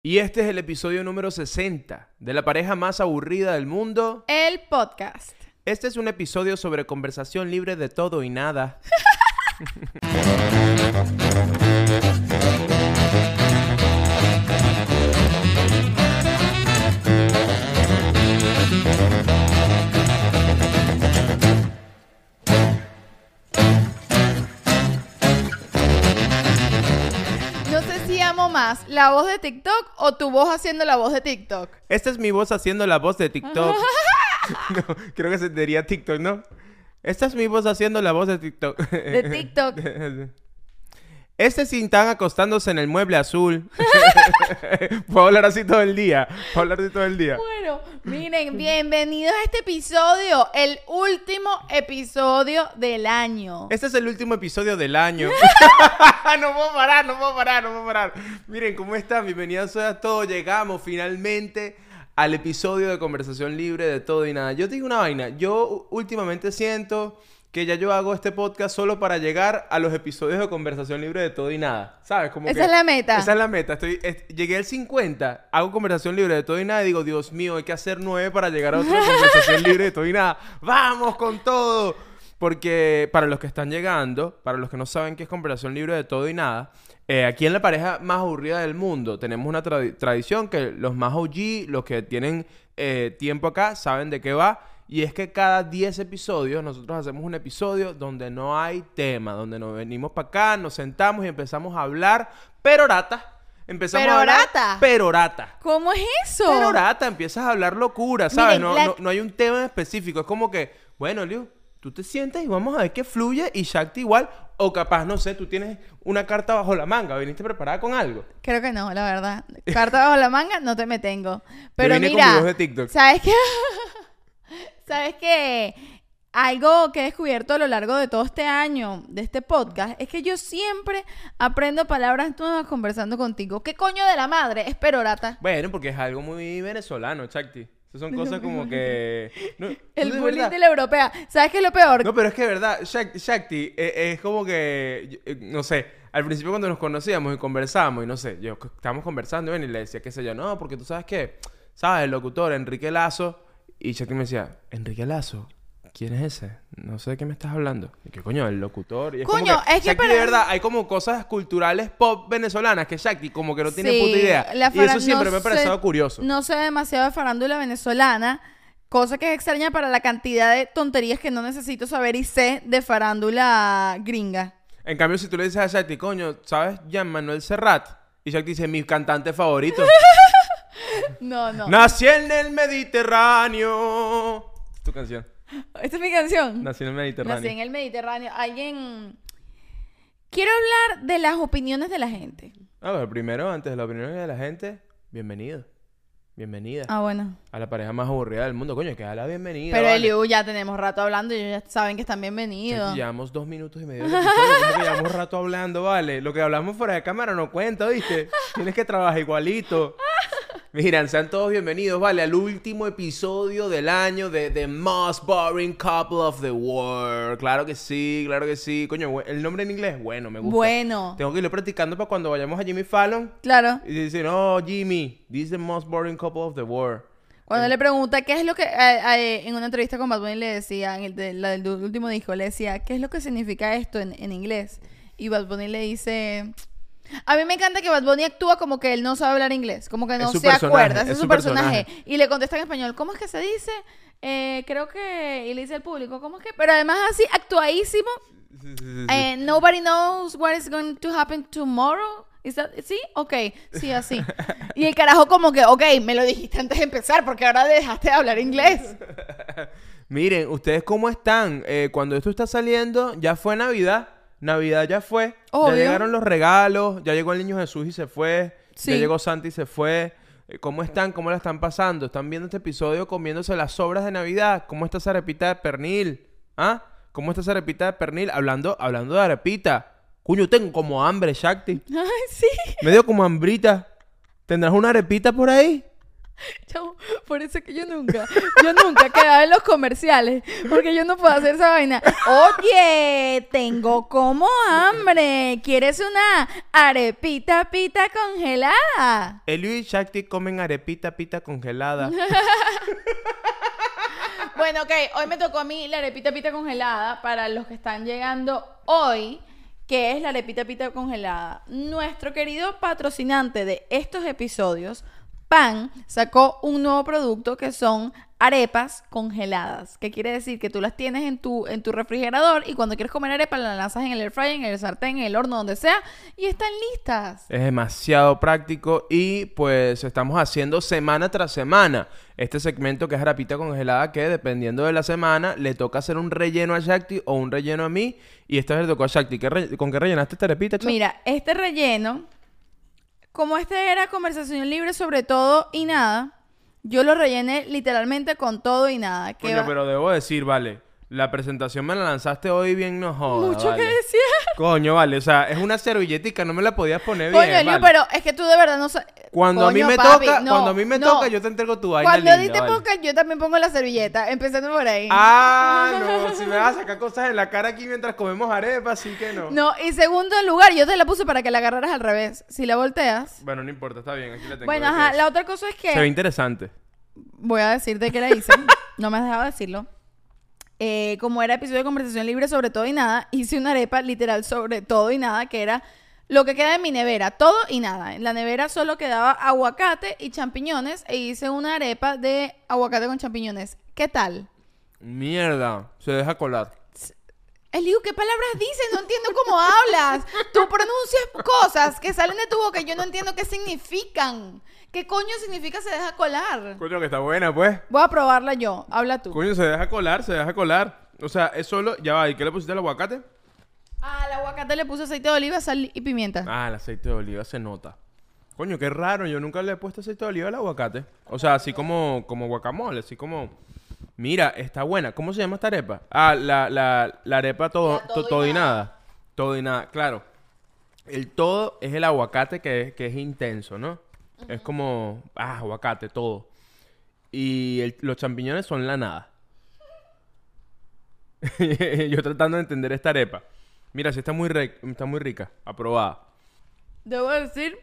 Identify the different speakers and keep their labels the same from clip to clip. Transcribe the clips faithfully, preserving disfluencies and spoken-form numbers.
Speaker 1: Y este es el episodio número sesenta de la pareja más aburrida del mundo,
Speaker 2: el podcast.
Speaker 1: Este es un episodio sobre conversación libre de todo y nada.
Speaker 2: No sé si amo más la voz de TikTok o tu voz haciendo la voz de TikTok.
Speaker 1: Esta es mi voz haciendo la voz de TikTok. No, creo que se diría TikTok, ¿no? Esta es mi voz haciendo la voz de TikTok.
Speaker 2: De TikTok.
Speaker 1: Este Sintán acostándose en el mueble azul. Puedo hablar así todo el día. Puedo hablar así todo el día.
Speaker 2: Bueno, miren, bienvenidos a este episodio, el último episodio del año.
Speaker 1: Este es el último episodio del año. No puedo parar, no puedo parar, no puedo parar. Miren, ¿cómo están? Bienvenidos a todos. Llegamos finalmente al episodio de Conversación Libre de Todo y Nada. Yo te digo una vaina. Yo últimamente siento que ya yo hago este podcast solo para llegar a los episodios de Conversación Libre de Todo y Nada. ¿Sabes? Como
Speaker 2: Esa
Speaker 1: que
Speaker 2: es la meta.
Speaker 1: Esa es la meta. Estoy, es, llegué al cincuenta, hago Conversación Libre de Todo y Nada y digo, Dios mío, hay que hacer nueve para llegar a otra Conversación Libre de Todo y Nada. ¡Vamos con todo! Porque para los que están llegando, para los que no saben qué es Conversación Libre de Todo y Nada, eh, aquí en la pareja más aburrida del mundo tenemos una trad- tradición que los más O G, los que tienen eh, tiempo acá, saben de qué va. Y es que cada diez episodios nosotros hacemos un episodio donde no hay tema, donde nos venimos para acá, nos sentamos y empezamos a hablar perorata. Empezamos
Speaker 2: ¿Perorata?
Speaker 1: a hablar perorata.
Speaker 2: ¿Cómo es eso?
Speaker 1: Perorata, empiezas a hablar locura, ¿sabes?
Speaker 2: Miren,
Speaker 1: no,
Speaker 2: la-
Speaker 1: no, no hay un tema en específico. Es como que, bueno, Liu, tú te sientas y vamos a ver qué fluye y Shakti igual. O capaz, no sé, tú tienes una carta bajo la manga. ¿Viniste preparada con algo?
Speaker 2: Creo que no, la verdad. Carta bajo la manga, no te me tengo. Pero
Speaker 1: vine con
Speaker 2: mira,
Speaker 1: mi voz de TikTok.
Speaker 2: ¿sabes qué? ¿Sabes qué? Algo que he descubierto a lo largo de todo este año, de este podcast, es que yo siempre aprendo palabras nuevas conversando contigo. ¿Qué coño de la madre es perorata?
Speaker 1: Bueno, porque es algo muy venezolano, Shakti. Esas son cosas como que... No,
Speaker 2: El
Speaker 1: tú de
Speaker 2: bullying
Speaker 1: verdad-
Speaker 2: de la europea. ¿Sabes qué es lo peor?
Speaker 1: No, pero es que de verdad, Shak- Shakti eh, es como que, eh, no sé, al principio cuando nos conocíamos y conversábamos, y no sé, yo estábamos conversando y le decía, qué sé yo, no, porque tú sabes que, ¿sabes? El locutor Enrique Lazo, y Shakti me decía, ¿Enrique Lazo? ¿Quién es ese? No sé de qué me estás hablando. ¿Y qué coño? El locutor. Y es
Speaker 2: Coño,
Speaker 1: como que,
Speaker 2: es que
Speaker 1: Shakti,
Speaker 2: para-
Speaker 1: de verdad, hay como cosas culturales pop venezolanas que Shakti como que no tiene
Speaker 2: Sí,
Speaker 1: puta idea.
Speaker 2: la
Speaker 1: Y
Speaker 2: fara-
Speaker 1: eso siempre
Speaker 2: no
Speaker 1: me ha parecido
Speaker 2: sé-
Speaker 1: curioso.
Speaker 2: No sé demasiado de farándula venezolana, cosa que es extraña para la cantidad de tonterías que no necesito saber y sé de farándula gringa.
Speaker 1: En cambio, si tú le dices a Shakti, coño, ¿sabes? Jean Manuel Serrat. Y Shakti dice, mi cantante favorito.
Speaker 2: No, no.
Speaker 1: Nací en el Mediterráneo. Es tu canción.
Speaker 2: Esta es mi canción.
Speaker 1: Nací en el Mediterráneo.
Speaker 2: Nací en el Mediterráneo. Alguien... Quiero hablar de las opiniones de la gente.
Speaker 1: A ver, primero, antes de la opinión de la gente, bienvenido. Bienvenida.
Speaker 2: Ah, bueno.
Speaker 1: A la pareja más aburrida del mundo. Coño, que da la bienvenida.
Speaker 2: Pero
Speaker 1: vale.
Speaker 2: Eliu, ya tenemos rato hablando y ellos ya saben que están bienvenidos.
Speaker 1: Shakti, llevamos dos minutos y medio de episodio. ¿Cómo que llevamos rato hablando, vale? Lo que hablamos fuera de cámara no cuenta, ¿viste? Tienes que trabajar igualito. Miren, sean todos bienvenidos, vale, al último episodio del año de The Most Boring Couple of the World. Claro que sí, claro que sí. Coño, bu- el nombre en inglés, bueno, me gusta.
Speaker 2: Bueno.
Speaker 1: Tengo que irlo practicando para cuando vayamos a Jimmy Fallon.
Speaker 2: Claro.
Speaker 1: Y dicen, oh, Jimmy, this is the most boring couple of the world.
Speaker 2: Cuando le pregunta qué es lo que... eh, eh, en una entrevista con Bad Bunny le decía, en el de- la del último disco, le decía, ¿qué es lo que significa esto en, en inglés? Y Bad Bunny le dice... A mí me encanta que Bad Bunny actúa como que él no sabe hablar inglés, como que no
Speaker 1: Es su
Speaker 2: se
Speaker 1: personaje,
Speaker 2: acuerda, ese
Speaker 1: es
Speaker 2: es su
Speaker 1: su
Speaker 2: personaje.
Speaker 1: personaje.
Speaker 2: Y le contesta en español, ¿cómo es que se dice? Eh, creo que... Y le dice al público, ¿cómo es que? Pero además así, actuadísimo.
Speaker 1: Sí, sí, sí, sí.
Speaker 2: Eh, nobody knows what is going to happen tomorrow. Is that- ¿Sí? Ok. Sí, así. Y el carajo como que, ok, me lo dijiste antes de empezar porque ahora dejaste de hablar inglés.
Speaker 1: Miren, ¿ustedes cómo están? Eh, cuando esto está saliendo, ya fue Navidad. Navidad ya fue.
Speaker 2: Obvio.
Speaker 1: Ya llegaron los regalos. Ya llegó el niño Jesús y se fue.
Speaker 2: Sí.
Speaker 1: Ya llegó Santa y se fue. Eh, ¿Cómo están? ¿Cómo la están pasando? ¿Están viendo este episodio comiéndose las sobras de Navidad? ¿Cómo está esa arepita de pernil? ¿Ah? ¿Cómo está esa arepita de pernil? Hablando, hablando de arepita. Cuño, tengo como hambre, Shakti.
Speaker 2: Ay, sí.
Speaker 1: Me dio como hambrita. ¿Tendrás una arepita por ahí?
Speaker 2: Chamo, Por eso es que yo nunca, yo nunca quedaba en los comerciales, porque yo no puedo hacer esa vaina. Oye, tengo como hambre. ¿Quieres una arepita pita congelada?
Speaker 1: Elio y Shakti comen arepita pita congelada.
Speaker 2: Bueno, ok, hoy me tocó a mí la arepita pita congelada para los que están llegando hoy. ¿Qué es la arepita pita congelada? Nuestro querido patrocinante de estos episodios, Pan, sacó un nuevo producto que son arepas congeladas. ¿Qué quiere decir? Que tú las tienes en tu, en tu refrigerador y cuando quieres comer arepa las lanzas en el air fryer, en el sartén, en el horno, donde sea, y están listas.
Speaker 1: Es demasiado práctico y pues estamos haciendo semana tras semana este segmento que es arepita congelada, que dependiendo de la semana le toca hacer un relleno a Shakti o un relleno a mí, y esta vez le tocó a Shakti. ¿Qué re- ¿Con qué rellenaste esta arepita, Chak?
Speaker 2: Mira, este relleno, como este era conversación libre sobre todo y nada, yo lo rellené literalmente con todo y nada. Que
Speaker 1: Coño,
Speaker 2: va-
Speaker 1: pero debo decir, vale, la presentación me la lanzaste hoy bien, no joda,
Speaker 2: Mucho
Speaker 1: vale.
Speaker 2: que decía.
Speaker 1: Coño, vale, o sea, es una servilletica, no me la podías poner
Speaker 2: Coño,
Speaker 1: bien,
Speaker 2: Eliu,
Speaker 1: vale.
Speaker 2: pero es que tú de verdad no sabes.
Speaker 1: Cuando a mí
Speaker 2: Coño,
Speaker 1: me
Speaker 2: papi,
Speaker 1: toca,
Speaker 2: no,
Speaker 1: cuando a mí me
Speaker 2: no.
Speaker 1: toca, yo te entrego tu vaina
Speaker 2: Cuando a ti
Speaker 1: linda,
Speaker 2: te
Speaker 1: vale.
Speaker 2: toca, yo también pongo la servilleta, empezando por ahí.
Speaker 1: Ah, no, si me vas a sacar cosas en la cara aquí mientras comemos arepas, sí que no.
Speaker 2: No, y segundo lugar, yo te la puse para que la agarraras al revés. Si la volteas.
Speaker 1: Bueno, no importa, está bien, aquí la tengo.
Speaker 2: Bueno,
Speaker 1: ¿de qué
Speaker 2: ajá,
Speaker 1: es?
Speaker 2: la otra cosa es que...
Speaker 1: Se ve interesante.
Speaker 2: Voy a decirte que la hice. No me has dejado decirlo. Eh, como era episodio de conversación libre sobre todo y nada, hice una arepa literal sobre todo y nada, que era lo que queda en mi nevera, todo y nada. En la nevera solo quedaba aguacate y champiñones e hice una arepa de aguacate con champiñones. ¿Qué tal?
Speaker 1: Mierda, se deja colar.
Speaker 2: Eliu, ¿qué palabras dices? No entiendo cómo hablas. Tú pronuncias cosas que salen de tu boca y yo no entiendo qué significan. ¿Qué coño significa se deja colar?
Speaker 1: Coño, que está buena, pues.
Speaker 2: Voy a probarla yo. Habla tú.
Speaker 1: Coño, se deja colar, se deja colar. O sea, es solo... Ya va, ¿y qué le pusiste al aguacate?
Speaker 2: Al aguacate le puse aceite de oliva, sal y pimienta.
Speaker 1: Ah, el aceite de oliva se nota. Coño, qué raro, yo nunca le he puesto aceite de oliva al aguacate. O sea, así como, como guacamole, así como... Mira, está buena. ¿Cómo se llama esta arepa? Ah, la, la, la arepa todo,
Speaker 2: La todo
Speaker 1: to-
Speaker 2: y
Speaker 1: todo y
Speaker 2: nada.
Speaker 1: nada. Todo y nada, claro. El todo es el aguacate que es, que es intenso, ¿no? Es como... Ah, aguacate, todo. Y el- los champiñones son la nada. Yo tratando de entender esta arepa. Mira, sí está muy, re- está muy rica. Aprobada.
Speaker 2: Debo decir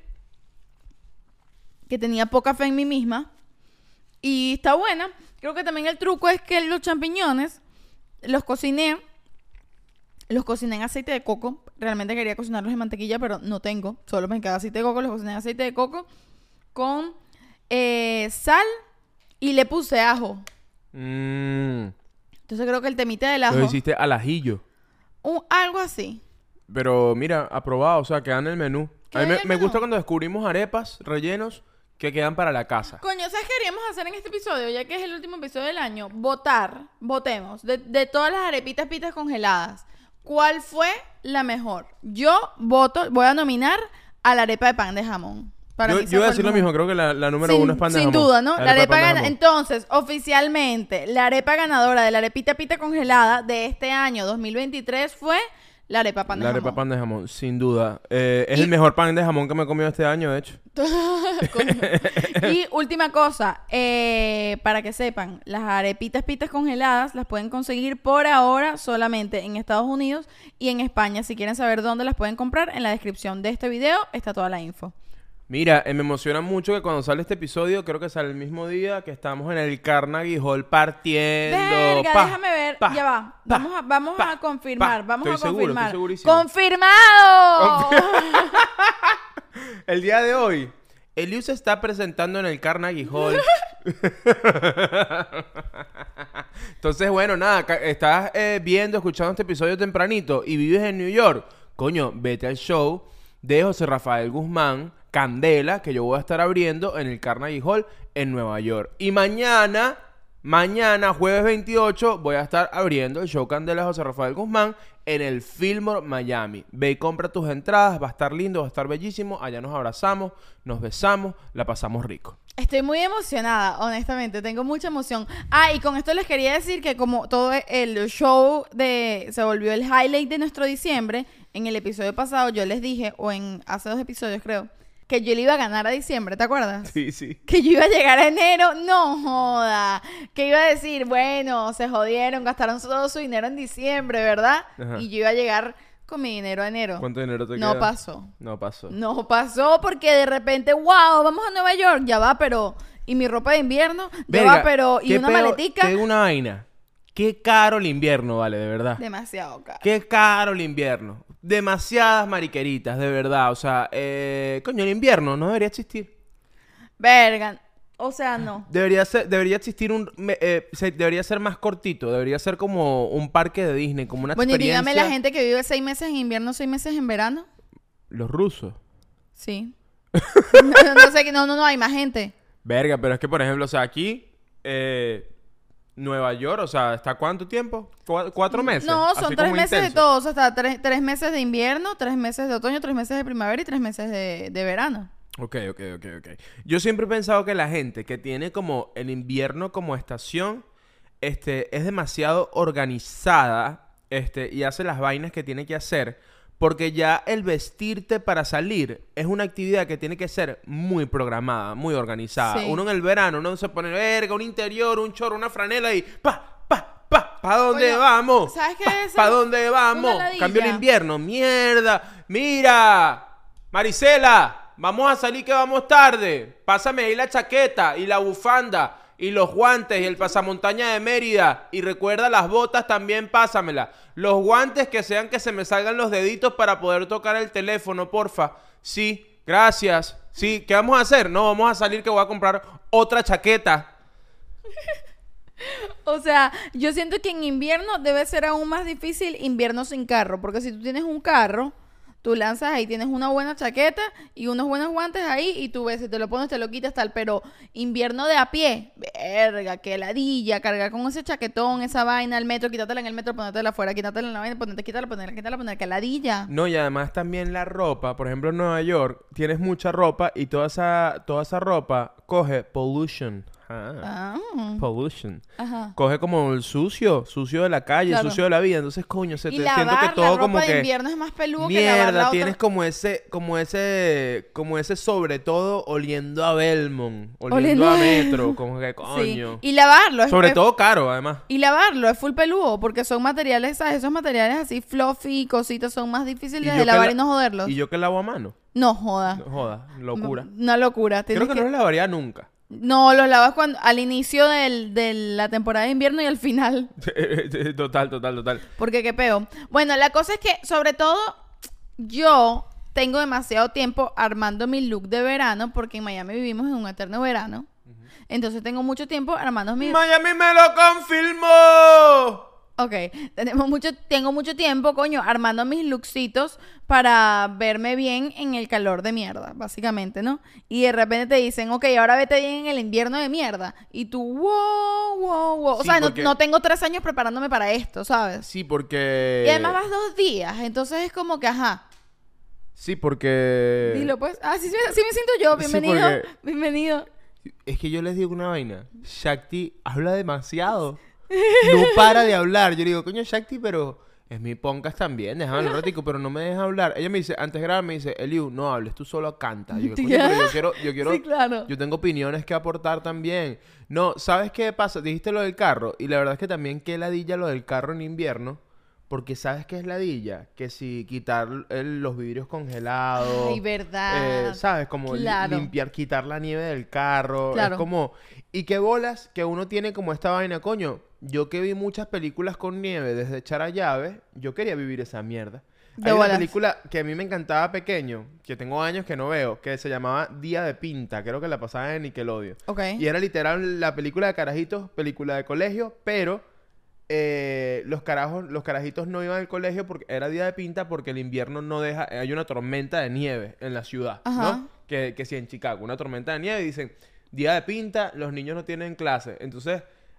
Speaker 2: que tenía poca fe en mí misma. Y está buena. Creo que también el truco es que los champiñones los cociné. Los cociné en aceite de coco. Realmente quería cocinarlos en mantequilla, pero no tengo. Solo me queda aceite de coco. Los cociné en aceite de coco con eh, sal y le puse ajo.
Speaker 1: Mmm.
Speaker 2: Entonces creo que el temita del ajo...
Speaker 1: Lo hiciste al ajillo.
Speaker 2: un- algo así.
Speaker 1: Pero mira, aprobado. O sea, queda en el menú. A
Speaker 2: Queda
Speaker 1: mí
Speaker 2: en
Speaker 1: me,
Speaker 2: el
Speaker 1: me
Speaker 2: menú.
Speaker 1: gusta cuando descubrimos arepas rellenos que quedan para la casa.
Speaker 2: Coño, ¿sabes qué queríamos hacer en este episodio? Ya que es el último episodio del año. Votar, votemos, de, de todas las arepitas pitas congeladas. ¿Cuál fue la mejor? Yo voto, voy a nominar a la arepa de pan de jamón. Para
Speaker 1: Yo,
Speaker 2: mí esa
Speaker 1: yo voy a
Speaker 2: fue
Speaker 1: decir
Speaker 2: el
Speaker 1: lo
Speaker 2: mejor.
Speaker 1: mismo. Creo que la, la número
Speaker 2: Sin,
Speaker 1: uno es pan de
Speaker 2: sin
Speaker 1: jamón.
Speaker 2: duda, ¿no? La
Speaker 1: de
Speaker 2: arepa
Speaker 1: pan de
Speaker 2: gana.
Speaker 1: jamón.
Speaker 2: Entonces, oficialmente, la arepa ganadora de la arepita pita congelada de este año dos mil veintitrés fue la arepa pan de
Speaker 1: La
Speaker 2: jamón.
Speaker 1: arepa pan de jamón, sin duda. Eh, es
Speaker 2: Y-
Speaker 1: el mejor pan de jamón que me he comido este año, de hecho.
Speaker 2: Coño. Y última cosa, eh, para que sepan, las arepitas pitas congeladas las pueden conseguir por ahora solamente en Estados Unidos y en España. Si quieren saber dónde las pueden comprar, en la descripción de este video está toda la info.
Speaker 1: Mira, eh, me emociona mucho que cuando sale este episodio, creo que sale el mismo día que estamos en el Carnegie Hall partiendo.
Speaker 2: Verga,
Speaker 1: Pa,
Speaker 2: déjame ver,
Speaker 1: pa,
Speaker 2: ya va.
Speaker 1: pa,
Speaker 2: Vamos a, vamos
Speaker 1: pa,
Speaker 2: a confirmar,
Speaker 1: pa.
Speaker 2: vamos
Speaker 1: Estoy
Speaker 2: a
Speaker 1: seguro,
Speaker 2: confirmar.
Speaker 1: estoy segurísimo.
Speaker 2: ¡Confirmado!
Speaker 1: El día de hoy, Eliu se está presentando en el Carnegie Hall. Entonces, bueno, nada, ca- estás eh, viendo, escuchando este episodio tempranito y vives en New York. Coño, vete al show de José Rafael Guzmán, Candela, que yo voy a estar abriendo en el Carnegie Hall en Nueva York. Y mañana, mañana, jueves veintiocho, voy a estar abriendo el show Candela de José Rafael Guzmán en el Fillmore Miami. Ve y compra tus entradas, va a estar lindo, va a estar bellísimo. Allá nos abrazamos, nos besamos, la pasamos rico.
Speaker 2: Estoy muy emocionada, honestamente, tengo mucha emoción. Ah, y con esto les quería decir que como todo el show de se volvió el highlight de nuestro diciembre, en el episodio pasado yo les dije, o en hace dos episodios creo, que yo le iba a ganar a diciembre, ¿te acuerdas?
Speaker 1: Sí, sí.
Speaker 2: Que yo iba a llegar a enero, no joda. Que iba a decir, bueno, se jodieron, gastaron todo su dinero en diciembre, ¿verdad?
Speaker 1: Ajá.
Speaker 2: Y yo iba a llegar con mi dinero a enero.
Speaker 1: ¿Cuánto dinero te
Speaker 2: No
Speaker 1: queda?
Speaker 2: pasó.
Speaker 1: No pasó.
Speaker 2: No pasó porque de repente, wow, vamos a Nueva York, ya va, pero... Y mi ropa de invierno, ya
Speaker 1: Verga,
Speaker 2: va, pero... Y
Speaker 1: qué
Speaker 2: una
Speaker 1: peo-
Speaker 2: maletica.
Speaker 1: Te digo una vaina. Qué caro el invierno, vale, de verdad.
Speaker 2: Demasiado caro.
Speaker 1: Qué caro el invierno. Demasiadas mariqueritas, de verdad. O sea, eh, coño, el invierno no debería existir.
Speaker 2: Verga. O sea, no.
Speaker 1: Debería ser, debería existir un, me- eh, se- debería ser más cortito. Debería ser como un parque de Disney, como una
Speaker 2: Bueno, y
Speaker 1: experiencia.
Speaker 2: dígame la gente que vive seis meses en invierno, seis meses en verano.
Speaker 1: Los rusos.
Speaker 2: Sí. No, no, no sé, que- no, no, no, hay más gente.
Speaker 1: Verga, pero es que, por ejemplo, o sea, aquí, eh, Nueva York, o sea, ¿está cuánto tiempo? ¿Cu- ¿Cuatro meses?
Speaker 2: No, son
Speaker 1: Así
Speaker 2: tres
Speaker 1: como
Speaker 2: meses de
Speaker 1: intenso.
Speaker 2: todo. O sea, hasta tres, tres meses de invierno, tres meses de otoño, tres meses de primavera y tres meses de, de verano.
Speaker 1: Ok, ok, ok, ok. Yo siempre he pensado que la gente que tiene como el invierno como estación, este, es demasiado organizada, este, y hace las vainas que tiene que hacer, porque ya el vestirte para salir es una actividad que tiene que ser muy programada, muy organizada.
Speaker 2: Sí.
Speaker 1: Uno en el verano, uno se pone verga, un interior, un chorro, una franela y pa, pa, pa, ¿pa dónde
Speaker 2: Coño,
Speaker 1: vamos?
Speaker 2: ¿sabes qué
Speaker 1: Pa,
Speaker 2: es eso?
Speaker 1: ¿pa dónde vamos?
Speaker 2: Una ladilla.
Speaker 1: Cambio el invierno, mierda. Mira, Marisela, vamos a salir que vamos tarde. Pásame ahí la chaqueta y la bufanda y los guantes y el pasamontaña de Mérida. Y recuerda las botas también, pásamela. Los guantes que sean que se me salgan los deditos para poder tocar el teléfono, porfa. Sí, gracias. Sí, ¿qué vamos a hacer? No, vamos a salir que voy a comprar otra chaqueta.
Speaker 2: O sea, yo siento que en invierno debe ser aún más difícil invierno sin carro. Porque si tú tienes un carro, tú lanzas ahí, tienes una buena chaqueta y unos buenos guantes ahí y tú ves, si te lo pones, te lo quitas tal. Pero invierno de a pie, verga, qué ladilla, cargar con ese chaquetón, esa vaina, el metro, quítatela en el metro, ponértela afuera, quítatela en la vaina, ponete, quítala, ponértela, quítala, ponértela, qué ladilla.
Speaker 1: No, y además también la ropa, por ejemplo en Nueva York, tienes mucha ropa y toda esa, toda esa ropa coge pollution. Ah,
Speaker 2: Ah,
Speaker 1: pollution.
Speaker 2: ajá.
Speaker 1: Coge como el sucio, sucio de la calle,
Speaker 2: Claro.
Speaker 1: sucio de la vida. Entonces, coño, se te
Speaker 2: Y
Speaker 1: siento
Speaker 2: lavar
Speaker 1: que
Speaker 2: la
Speaker 1: todo
Speaker 2: ropa
Speaker 1: como
Speaker 2: de
Speaker 1: que
Speaker 2: invierno es más peludo que lavar la
Speaker 1: mierda,
Speaker 2: otra.
Speaker 1: tienes como ese, como ese, como ese sobre todo oliendo a Belmont, oliendo,
Speaker 2: Oliendo
Speaker 1: a
Speaker 2: a
Speaker 1: Metro, como que
Speaker 2: Sí.
Speaker 1: coño.
Speaker 2: Y lavarlo es
Speaker 1: Sobre
Speaker 2: es-
Speaker 1: todo caro, además.
Speaker 2: Y lavarlo es full peludo, porque son materiales, ¿sabes? Esos materiales así fluffy y cositas son más difíciles
Speaker 1: yo
Speaker 2: de
Speaker 1: que
Speaker 2: lavar
Speaker 1: la-
Speaker 2: y no joderlos.
Speaker 1: Y yo que lavo a mano.
Speaker 2: No joda.
Speaker 1: No joda, locura.
Speaker 2: Una locura.
Speaker 1: Creo
Speaker 2: Tienes
Speaker 1: que,
Speaker 2: que-
Speaker 1: no los lavaría nunca.
Speaker 2: No, los lavas cuando al inicio del, de la temporada de invierno y al final.
Speaker 1: Total, total, total.
Speaker 2: Porque qué peo. Bueno, la cosa es que, sobre todo, yo tengo demasiado tiempo armando mi look de verano, porque en Miami vivimos en un eterno verano. Entonces tengo mucho tiempo armando mi...
Speaker 1: Miami me lo confirmó.
Speaker 2: Ok, tenemos mucho, tengo mucho tiempo, coño, armando mis lookcitos para verme bien en el calor de mierda, básicamente, ¿no? Y de repente te dicen, ok, ahora vete bien en el invierno de mierda. Y tú, wow, wow, wow. O
Speaker 1: Sí,
Speaker 2: sea, no,
Speaker 1: porque-
Speaker 2: no tengo tres años preparándome para esto, ¿sabes?
Speaker 1: Sí, porque...
Speaker 2: Y además vas dos días, entonces es como que, ajá.
Speaker 1: Sí, porque...
Speaker 2: Dilo, pues. Ah, sí, sí, sí me siento yo.
Speaker 1: Sí,
Speaker 2: Bienvenido.
Speaker 1: porque-
Speaker 2: Bienvenido.
Speaker 1: Es que yo les digo una vaina. Shakti habla demasiado. No para de hablar. Yo le digo, coño, Shakti, pero es mi podcast también. Déjame un ratico, pero no me deja hablar. Ella me dice, antes de grabar, me dice, Eliu, no hables, tú solo canta. Yo digo, coño, pero yo quiero, yo quiero,
Speaker 2: Sí, claro.
Speaker 1: yo tengo opiniones que aportar también. No, ¿sabes qué pasa? Dijiste lo del carro. Y la verdad es que también qué ladilla lo del carro en invierno. Porque ¿sabes qué es ladilla? Que si quitar el- los vidrios congelados.
Speaker 2: Ay, verdad.
Speaker 1: eh, ¿sabes? Como li-
Speaker 2: Claro.
Speaker 1: limpiar, quitar la nieve del carro.
Speaker 2: Claro.
Speaker 1: Es como... Y qué bolas que uno tiene como esta vaina, coño. Yo que vi muchas películas con nieve desde echar a llave, yo quería vivir esa mierda.
Speaker 2: De
Speaker 1: Hay una
Speaker 2: bolas.
Speaker 1: película que a mí me encantaba pequeño, que tengo años que no veo, que se llamaba Día de Pinta. Creo que la pasaba en Nickelodeon.
Speaker 2: Ok.
Speaker 1: Y era literal la película de carajitos, película de colegio, pero eh, los carajos, los carajitos no iban al colegio porque era día de pinta porque el invierno no deja, hay una tormenta de nieve en la ciudad,
Speaker 2: Ajá.
Speaker 1: ¿no? Que, que sí, en Chicago, una tormenta de nieve y dicen, día de pinta, los niños no tienen clase. Entonces,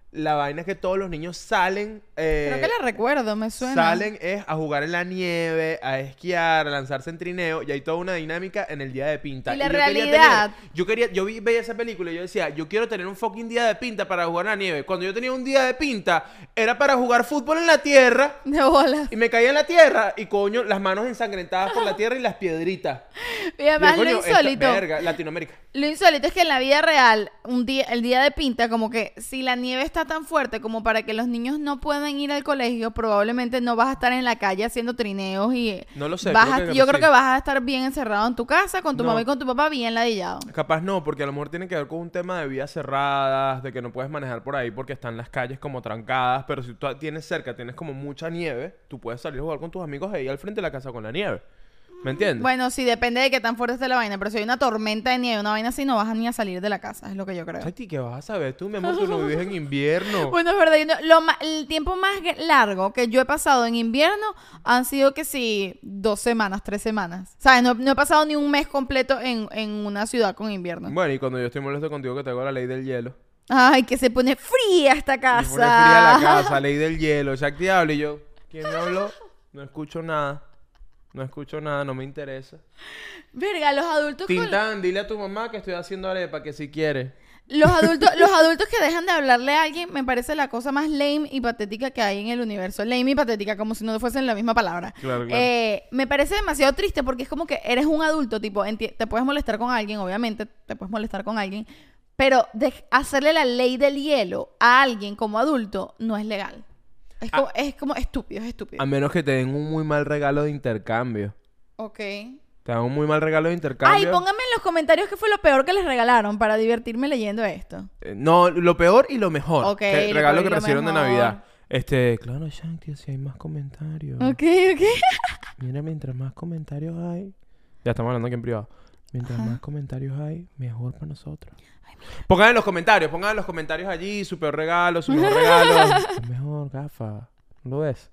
Speaker 1: la vaina es que todos los niños salen... Eh,
Speaker 2: Creo que la recuerdo, me suena.
Speaker 1: Salen es a jugar en la nieve, a esquiar, a lanzarse en trineo, y hay toda una dinámica en el día de pinta.
Speaker 2: Y la
Speaker 1: yo
Speaker 2: realidad...
Speaker 1: Quería tener, yo quería, yo vi, veía esa película y yo decía, yo quiero tener un fucking día de pinta para jugar en la nieve. Cuando yo tenía un día de pinta, era para jugar fútbol en la tierra.
Speaker 2: De bolas.
Speaker 1: Y me caía en la tierra y coño, las manos ensangrentadas por la tierra y las piedritas.
Speaker 2: Y además
Speaker 1: Y yo,
Speaker 2: lo
Speaker 1: coño,
Speaker 2: insólito...
Speaker 1: esta verga, Latinoamérica.
Speaker 2: Lo insólito es que en la vida real, un día, el día de pinta, como que si la nieve está tan fuerte como para que los niños no puedan ir al colegio, probablemente no vas a estar en la calle haciendo trineos y...
Speaker 1: No lo sé.
Speaker 2: Vas
Speaker 1: creo
Speaker 2: a-
Speaker 1: que
Speaker 2: yo
Speaker 1: sí.
Speaker 2: creo que vas a estar bien encerrado en tu casa, con tu
Speaker 1: No.
Speaker 2: mamá y con tu papá bien ladillado.
Speaker 1: Capaz no, porque a lo mejor tiene que ver con un tema de vías cerradas, de que no puedes manejar por ahí porque están las calles como trancadas, pero si tú tienes cerca, tienes como mucha nieve, tú puedes salir a jugar con tus amigos ahí al frente de la casa con la nieve. ¿Me entiendes?
Speaker 2: Bueno, sí, depende de qué tan fuerte esté la vaina, pero si hay una tormenta de nieve, una vaina así, no vas a ni a salir de la casa, es lo que yo creo.
Speaker 1: Ay, ¿qué vas a saber tú, mi amor? Tú no vives en invierno.
Speaker 2: Bueno, es verdad, yo no- lo ma- el tiempo más ge- largo que yo he pasado en invierno han sido que sí, dos semanas, tres semanas. ¿Sabes? No, no he pasado ni un mes completo en, en una ciudad con invierno.
Speaker 1: Bueno, y cuando yo estoy molesto contigo que te hago la ley del hielo.
Speaker 2: Ay, que se pone fría esta
Speaker 1: Me
Speaker 2: casa.
Speaker 1: pone fría la casa, ley del hielo. Jack Diablo y yo, ¿quién me habló? No escucho nada. No escucho nada, no me interesa.
Speaker 2: Verga, los adultos con...
Speaker 1: Tintán, dile a tu mamá que estoy haciendo arepa, que si quiere.
Speaker 2: Los adultos, los adultos que dejan de hablarle a alguien me parece la cosa más lame y patética que hay en el universo. Lame y patética, como si no fuesen la misma palabra.
Speaker 1: Claro, claro.
Speaker 2: Eh, me parece demasiado triste porque es como que eres un adulto, tipo, enti- te puedes molestar con alguien, obviamente, te puedes molestar con alguien, pero de hacerle la ley del hielo a alguien como adulto no es legal. Es como, es como estúpido, es estúpido.
Speaker 1: A menos que te den un muy mal regalo de intercambio.
Speaker 2: Ok.
Speaker 1: Te dan un muy mal regalo de intercambio.
Speaker 2: Ay, pónganme en los comentarios qué fue lo peor que les regalaron para divertirme leyendo esto.
Speaker 1: Eh, No, lo peor y lo mejor.
Speaker 2: Ok,
Speaker 1: Que el
Speaker 2: lo
Speaker 1: regalo
Speaker 2: peor y
Speaker 1: que
Speaker 2: lo
Speaker 1: recibieron de
Speaker 2: mejor.
Speaker 1: Navidad. Este, claro, Shanti, si hay más comentarios.
Speaker 2: Ok, ok.
Speaker 1: Mira, mientras más comentarios hay. Ya estamos hablando aquí en privado. Mientras
Speaker 2: Ajá.
Speaker 1: más comentarios hay, mejor para nosotros. Pongan en los comentarios, pongan en los comentarios allí su peor regalo, su mejor regalo. Es mejor, gafa. ¿No lo ves?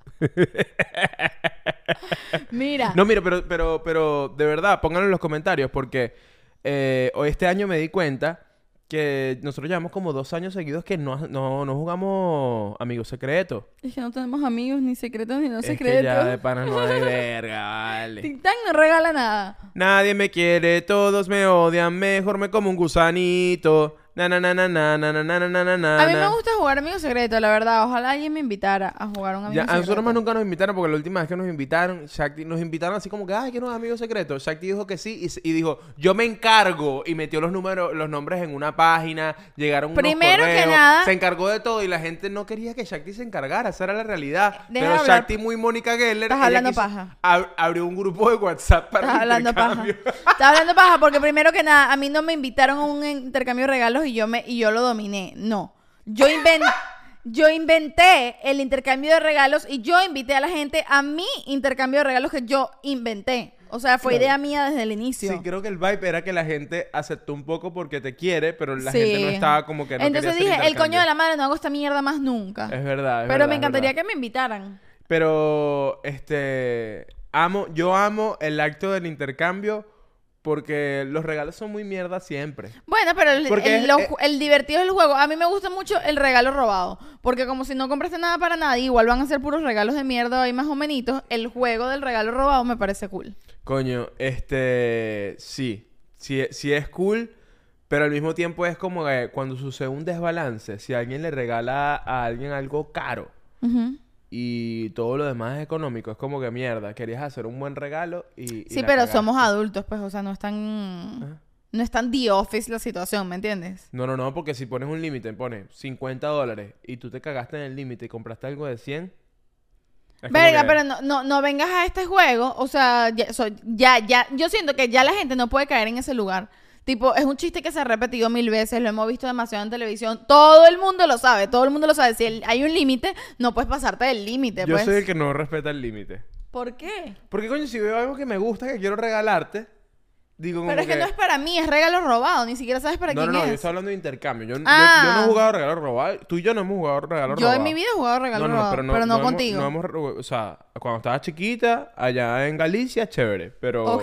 Speaker 2: Mira.
Speaker 1: No, mira, pero, pero, pero de verdad, pónganlo en los comentarios porque eh, hoy este año me di cuenta que nosotros llevamos como dos años seguidos que no, no, no jugamos Amigos Secretos.
Speaker 2: Es que no tenemos amigos, ni secretos, ni no
Speaker 1: Es
Speaker 2: secretos.
Speaker 1: que ya de panas no hay verga, vale.
Speaker 2: Tintán no regala nada.
Speaker 1: Nadie me quiere, todos me odian, mejor me como un gusanito. Na na na na na na na na na na na.
Speaker 2: A mí me gusta jugar Amigo Secreto, la verdad. Ojalá alguien me invitara a jugar un Amigo
Speaker 1: Ya, a
Speaker 2: Secreto.
Speaker 1: nosotros más nunca nos invitaron porque la última vez que nos invitaron, Shakti nos invitaron así como que, ay, que no es amigo secreto. Shakti dijo que sí y, s- y dijo, yo me encargo y metió los números, los nombres en una página, llegaron unos
Speaker 2: Primero que
Speaker 1: correos,
Speaker 2: nada-
Speaker 1: se encargó de todo y la gente no quería que Shakti se encargara, esa era la realidad.
Speaker 2: Deja
Speaker 1: Pero
Speaker 2: hablar.
Speaker 1: Shakti muy Mónica Geller,
Speaker 2: Estás
Speaker 1: ella
Speaker 2: hablando
Speaker 1: quiso-
Speaker 2: paja.
Speaker 1: ab- abrió un grupo de WhatsApp para
Speaker 2: Estás
Speaker 1: el
Speaker 2: hablando paja.
Speaker 1: intercambio.
Speaker 2: Estás hablando paja porque primero que nada, a mí no me invitaron a un intercambio de regalos y yo me y yo lo dominé. No. Yo inventé yo inventé el intercambio de regalos y yo invité a la gente a mi intercambio de regalos que yo inventé. O sea, fue
Speaker 1: Claro.
Speaker 2: idea mía desde el inicio.
Speaker 1: Sí, creo que el vibe era que la gente aceptó un poco porque te quiere, pero la
Speaker 2: Sí.
Speaker 1: gente no estaba como que no
Speaker 2: Entonces
Speaker 1: quería hacer
Speaker 2: dije, el coño
Speaker 1: intercambio.
Speaker 2: de la madre, no hago esta mierda más nunca.
Speaker 1: Es verdad, es
Speaker 2: Pero
Speaker 1: verdad,
Speaker 2: me
Speaker 1: es
Speaker 2: encantaría
Speaker 1: verdad.
Speaker 2: que me invitaran.
Speaker 1: Pero, este, amo, yo amo el acto del intercambio porque los regalos son muy mierda siempre.
Speaker 2: Bueno, pero el,
Speaker 1: Porque
Speaker 2: el-
Speaker 1: es-
Speaker 2: los
Speaker 1: eh,
Speaker 2: ju- el divertido del juego, a mí me gusta mucho el regalo robado. Porque como si no compraste nada para nadie, igual van a ser puros regalos de mierda ahí más o menos. El juego del regalo robado me parece cool.
Speaker 1: Coño, este, sí, sí, sí es cool, pero al mismo tiempo es como que cuando sucede un desbalance, si alguien le regala a alguien algo caro
Speaker 2: Ujú.
Speaker 1: y todo lo demás es económico, es como que mierda, querías hacer un buen regalo y... y
Speaker 2: Sí,
Speaker 1: la
Speaker 2: pero
Speaker 1: cagaste.
Speaker 2: somos adultos, pues, o sea, no es tan...
Speaker 1: Ajá.
Speaker 2: No es tan The Office la situación, ¿me entiendes?
Speaker 1: No, no, no, porque si pones un límite, pones cincuenta dólares y tú te cagaste en el límite y compraste algo de cien. es como
Speaker 2: Verga,
Speaker 1: que-
Speaker 2: pero no, no, no vengas a este juego, o sea, ya, so- ya, ya, yo siento que ya la gente no puede caer en ese lugar. Tipo, es un chiste que se ha repetido mil veces, lo hemos visto demasiado en televisión, todo el mundo lo sabe, todo el mundo lo sabe. Si el- hay un límite, no puedes pasarte del límite,
Speaker 1: Yo
Speaker 2: pues.
Speaker 1: soy el que no respeta el límite.
Speaker 2: ¿Por qué?
Speaker 1: Porque, coño, si veo algo que me gusta, que quiero regalarte, digo como
Speaker 2: Pero es que, no es para mí, es regalo robado, ni siquiera sabes para
Speaker 1: No,
Speaker 2: quién
Speaker 1: no, no, yo
Speaker 2: es.
Speaker 1: estoy hablando de intercambio. Yo, yo-
Speaker 2: Ah.
Speaker 1: yo no he jugado regalo robado. Tú y yo no hemos jugado regalo
Speaker 2: Yo
Speaker 1: robado.
Speaker 2: en mi vida he jugado regalo
Speaker 1: No, no,
Speaker 2: robado,
Speaker 1: pero
Speaker 2: pero
Speaker 1: no,
Speaker 2: no,
Speaker 1: no hemos-
Speaker 2: contigo.
Speaker 1: no hemos re- o sea, cuando estaba chiquita, allá en Galicia, chévere. Pero,
Speaker 2: Ok.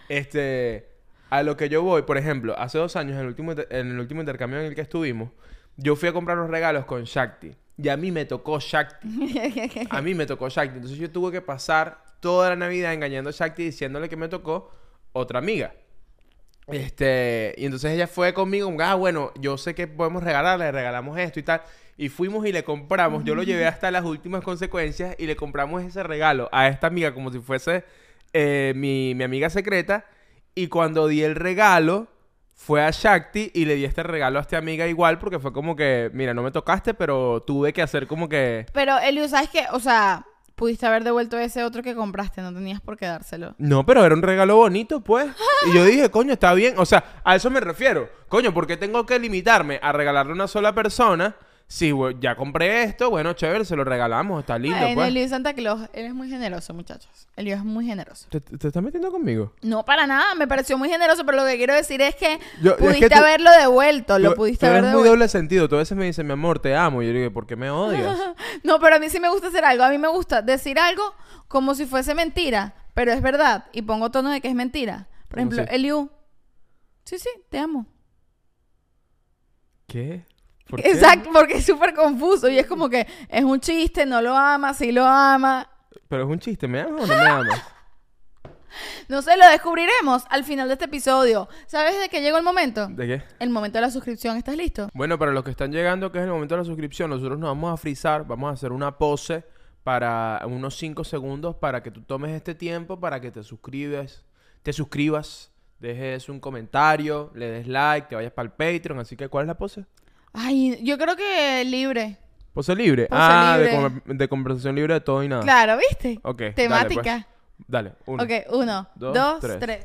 Speaker 1: este, a lo que yo voy, por ejemplo, hace dos años, en el último, inter- en el último intercambio en el que estuvimos, yo fui a comprar los regalos con Shakti. Y a mí me tocó Shakti. A mí me tocó Shakti. Entonces yo tuve que pasar toda la Navidad engañando a Shakti diciéndole que me tocó otra amiga. Este, y entonces ella fue conmigo, como, ah, bueno, yo sé que podemos regalarle, le regalamos esto y tal. Y fuimos y le compramos, yo lo llevé hasta las últimas consecuencias y le compramos ese regalo a esta amiga como si fuese eh, mi, mi amiga secreta. Y cuando di el regalo, fue a Shakti y le di este regalo a esta amiga igual porque fue como que, mira, no me tocaste, pero tuve que hacer como que...
Speaker 2: Pero, Eliu, ¿sabes qué? O sea... Pudiste haber devuelto ese otro que compraste, no tenías por qué dárselo.
Speaker 1: No, pero era un regalo bonito, pues. Y yo dije, coño, está bien. O sea, a eso me refiero. Coño, ¿por qué tengo que limitarme a regalarle a una sola persona? Si we- ya compré esto, bueno, chévere, se lo regalamos, está lindo,
Speaker 2: Bueno,
Speaker 1: pues.
Speaker 2: Eliu Santa Claus, él es muy generoso, muchachos. Eliu es muy generoso.
Speaker 1: ¿Te, te estás metiendo conmigo?
Speaker 2: No, para nada, me pareció muy generoso, pero lo que quiero decir es que
Speaker 1: Yo- es que
Speaker 2: pudiste
Speaker 1: tú-
Speaker 2: haberlo devuelto, lo
Speaker 1: Tú-
Speaker 2: pudiste
Speaker 1: tú
Speaker 2: haber
Speaker 1: eres muy
Speaker 2: devuelto.
Speaker 1: doble sentido. Tú a veces me dices, mi amor, te amo. Y yo digo, ¿por qué me odias?
Speaker 2: No, pero a mí sí me gusta hacer algo. A mí me gusta decir algo como si fuese mentira, pero es verdad. Y pongo tono de que es mentira. Por
Speaker 1: ¿Cómo
Speaker 2: ejemplo,
Speaker 1: así?
Speaker 2: Eliu, sí, sí, te amo.
Speaker 1: ¿Qué? ¿Por qué?
Speaker 2: Exacto, porque es súper confuso. Y es como que es un chiste, no lo ama, sí lo ama.
Speaker 1: Pero es un chiste, ¿me amas o no me amas?
Speaker 2: No sé, lo descubriremos al final de este episodio. ¿Sabes de qué llegó el momento?
Speaker 1: ¿De qué?
Speaker 2: El momento de la suscripción. ¿Estás listo?
Speaker 1: Bueno, para los que están llegando, que es el momento de la suscripción, nosotros nos vamos a frizar, vamos a hacer una pose para unos cinco segundos para que tú tomes este tiempo, para que te suscribes, te suscribas, dejes un comentario, le des like, te vayas para el Patreon. Así que, ¿cuál es la pose?
Speaker 2: Ay, yo creo que libre.
Speaker 1: ¿Pose libre?
Speaker 2: Pose
Speaker 1: ah,
Speaker 2: libre.
Speaker 1: De, com- de conversación libre de todo y nada.
Speaker 2: Claro, ¿viste?
Speaker 1: Ok, dale,
Speaker 2: Temática.
Speaker 1: pues. Dale, uno.
Speaker 2: Ok, uno,
Speaker 1: dos,
Speaker 2: dos,
Speaker 1: tres.
Speaker 2: tres.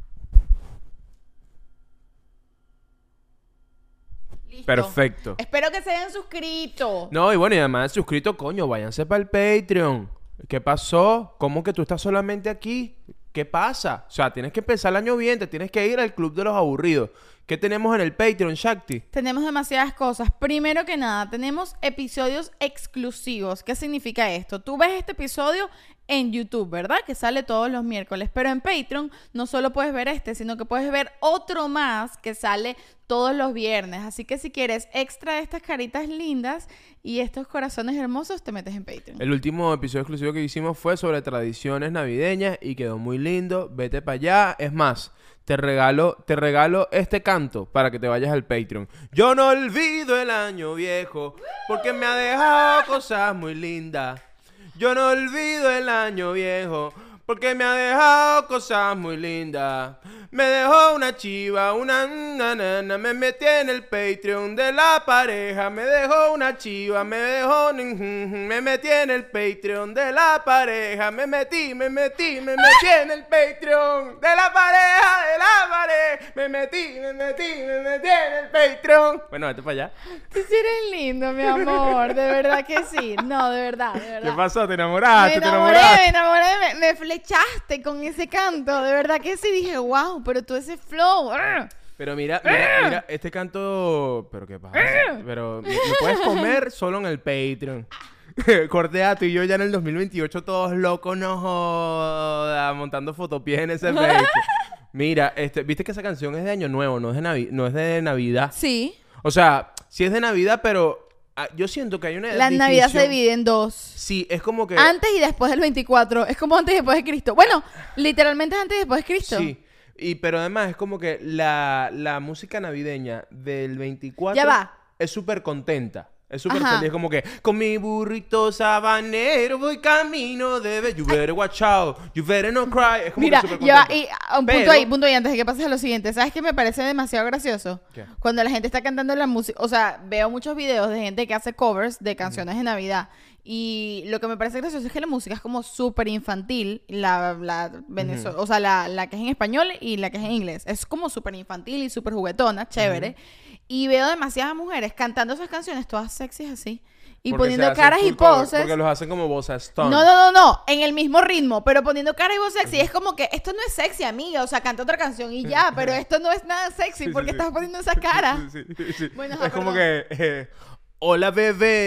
Speaker 2: Listo.
Speaker 1: Perfecto.
Speaker 2: Espero que se hayan suscrito.
Speaker 1: No, y bueno, y además suscrito, coño, váyanse para el Patreon. ¿Qué pasó? ¿Cómo que tú estás solamente aquí? ¿Qué pasa? O sea, tienes que empezar el año bien, te tienes que ir al club de los aburridos. ¿Qué tenemos en el Patreon, Shakti?
Speaker 2: Tenemos demasiadas cosas. Primero que nada, tenemos episodios exclusivos. ¿Qué significa esto? Tú ves este episodio en YouTube, ¿verdad? Que sale todos los miércoles. Pero en Patreon no solo puedes ver este, sino que puedes ver otro más que sale todos los viernes. Así que si quieres extra de estas caritas lindas y estos corazones hermosos, te metes en Patreon.
Speaker 1: El último episodio exclusivo que hicimos fue sobre tradiciones navideñas y quedó muy lindo. Vete para allá. Es más, te regalo, te regalo este canto para que te vayas al Patreon. Yo no olvido el año viejo porque me ha dejado cosas muy lindas. Yo no olvido el año viejo porque me ha dejado cosas muy lindas. Me dejó una chiva, una nanana, me metí en el Patreon de la pareja. Me dejó una chiva, me dejó, me metí en el Patreon de la pareja. Me metí, me metí, me metí en el Patreon de la pareja, de la pareja. Me metí, me metí, me metí en el Patreon. Bueno, vete para allá.
Speaker 2: Tú sí eres lindo, mi amor. De verdad que sí. No, de verdad, de verdad.
Speaker 1: ¿Qué pasó? ¿Te
Speaker 2: Me
Speaker 1: enamoraste? ¿Te
Speaker 2: enamoré,
Speaker 1: enamoraste?
Speaker 2: me enamoré, me, me flechaste con ese canto. De verdad que sí, dije, wow, pero tú ese flow. arr.
Speaker 1: Pero mira, mira, mira, este canto... ¿Pero qué pasa? Pero me- lo puedes comer solo en el Patreon. Cortea, tú y yo ya en el dos mil veintiocho todos locos, no joda, montando fotopies en ese Patreon. Mira, este, viste que esa canción es de Año Nuevo, no es de, Navi- no es de Navidad.
Speaker 2: Sí.
Speaker 1: O sea, sí es de Navidad, pero ah, yo siento que hay una
Speaker 2: La Navidad se
Speaker 1: distinción.
Speaker 2: divide en dos.
Speaker 1: Sí, es como que...
Speaker 2: Antes y después del veinticuatro. Es como antes y después de Cristo. Bueno, literalmente es antes y después de Cristo.
Speaker 1: Sí. Y, pero además es como que la, la música navideña del veinticuatro
Speaker 2: Ya va.
Speaker 1: es súper contenta. Es súper
Speaker 2: Ajá.
Speaker 1: feliz. Como que con mi burrito sabanero voy camino de... Be- You better watch out. You better not cry. Es como
Speaker 2: Mira,
Speaker 1: que súper
Speaker 2: ya va,
Speaker 1: contenta.
Speaker 2: y ah, un punto
Speaker 1: Pero-
Speaker 2: ahí, punto ahí, antes de que pases a lo siguiente. ¿Sabes qué me parece demasiado gracioso?
Speaker 1: ¿Qué?
Speaker 2: Cuando la gente está cantando la música, o sea, veo muchos videos de gente que hace covers de canciones de Navidad. Y lo que me parece gracioso es que la música es como súper infantil, la, la Venezuela, o sea, la, la que es en español y la que es en inglés. Es como súper infantil y súper juguetona, chévere. Y veo demasiadas mujeres cantando esas canciones, todas sexys así. Y
Speaker 1: Porque se
Speaker 2: poniendo
Speaker 1: hacen
Speaker 2: caras y
Speaker 1: full cover,
Speaker 2: poses.
Speaker 1: Porque los hacen como Bossa Stone.
Speaker 2: No, no, no, no, en el mismo ritmo, pero poniendo cara y voz sexy. Es como que esto no es sexy, amiga. O sea, canta otra canción y ya, pero esto no es nada sexy
Speaker 1: Sí, sí,
Speaker 2: porque
Speaker 1: sí.
Speaker 2: estás poniendo esa cara.
Speaker 1: Sí, sí, sí.
Speaker 2: Bueno,
Speaker 1: es
Speaker 2: ajá,
Speaker 1: como
Speaker 2: perdón.
Speaker 1: que... eh, hola, bebé.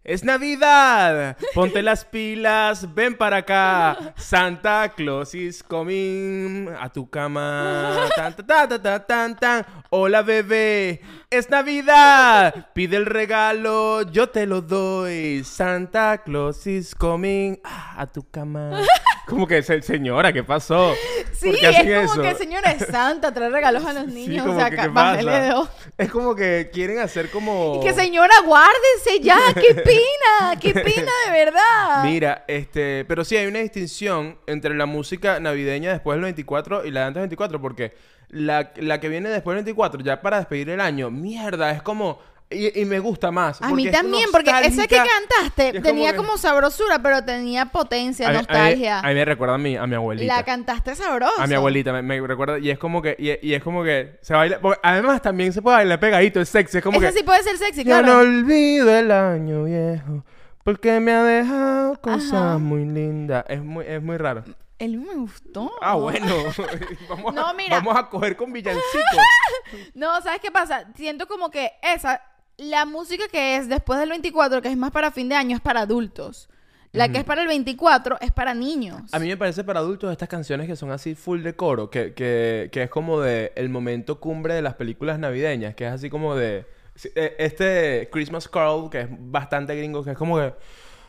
Speaker 1: Es Navidad, ponte las pilas, ven para acá. Santa Claus is coming a tu cama. Tan, tan, tan, tan, tan, tan, tan. Hola bebé, es Navidad. Pide el regalo, yo te lo doy. Santa Claus is coming a tu cama. Como que, se- señora, ¿qué pasó?
Speaker 2: Sí,
Speaker 1: ¿Por qué hacen
Speaker 2: es como
Speaker 1: eso?
Speaker 2: que señora es santa, trae regalos a los
Speaker 1: Sí,
Speaker 2: niños.
Speaker 1: como
Speaker 2: o sea,
Speaker 1: que,
Speaker 2: ca-
Speaker 1: ¿qué
Speaker 2: bájale
Speaker 1: pasa?
Speaker 2: de dos.
Speaker 1: Es como que quieren hacer como...
Speaker 2: Y que señora, guárdese ya, qué pena, qué pena de verdad.
Speaker 1: Mira, este, pero sí hay una distinción entre la música navideña después del veinticuatro y la de antes del veinticuatro, porque la, la que viene después del veinticuatro, ya para despedir el año, mierda, es como... Y, y me gusta más.
Speaker 2: A
Speaker 1: porque
Speaker 2: mí
Speaker 1: es
Speaker 2: también, porque ese que
Speaker 1: nostálgica.
Speaker 2: cantaste
Speaker 1: Y es
Speaker 2: tenía
Speaker 1: como que-
Speaker 2: como sabrosura, pero tenía potencia,
Speaker 1: A mí- a mí-
Speaker 2: nostalgia.
Speaker 1: A mí, me recuerda a mí, a mi abuelita.
Speaker 2: La cantaste sabroso.
Speaker 1: A mi abuelita, me, me recuerda, y es como que, y, y es como que se baila, porque además también se puede bailar pegadito, es sexy, es como
Speaker 2: Ese
Speaker 1: que...
Speaker 2: sí puede ser sexy,
Speaker 1: Ya no
Speaker 2: claro.
Speaker 1: olvido el año viejo, porque me ha dejado cosas
Speaker 2: Ajá.
Speaker 1: muy lindas. Es muy, es muy raro.
Speaker 2: Él me gustó.
Speaker 1: Ah, bueno. vamos,
Speaker 2: No,
Speaker 1: a,
Speaker 2: mira.
Speaker 1: vamos a coger con villancicos.
Speaker 2: No, ¿sabes qué pasa? Siento como que esa, la música que es después del veinticuatro, que es más para fin de año, es para adultos. La que es para el veinticuatro es para niños.
Speaker 1: A mí me parece para adultos estas canciones que son así full de coro, que, que, que es como de el momento cumbre de las películas navideñas, que es así como de... sí, eh, Este Christmas Carol, que es bastante gringo, que es como que...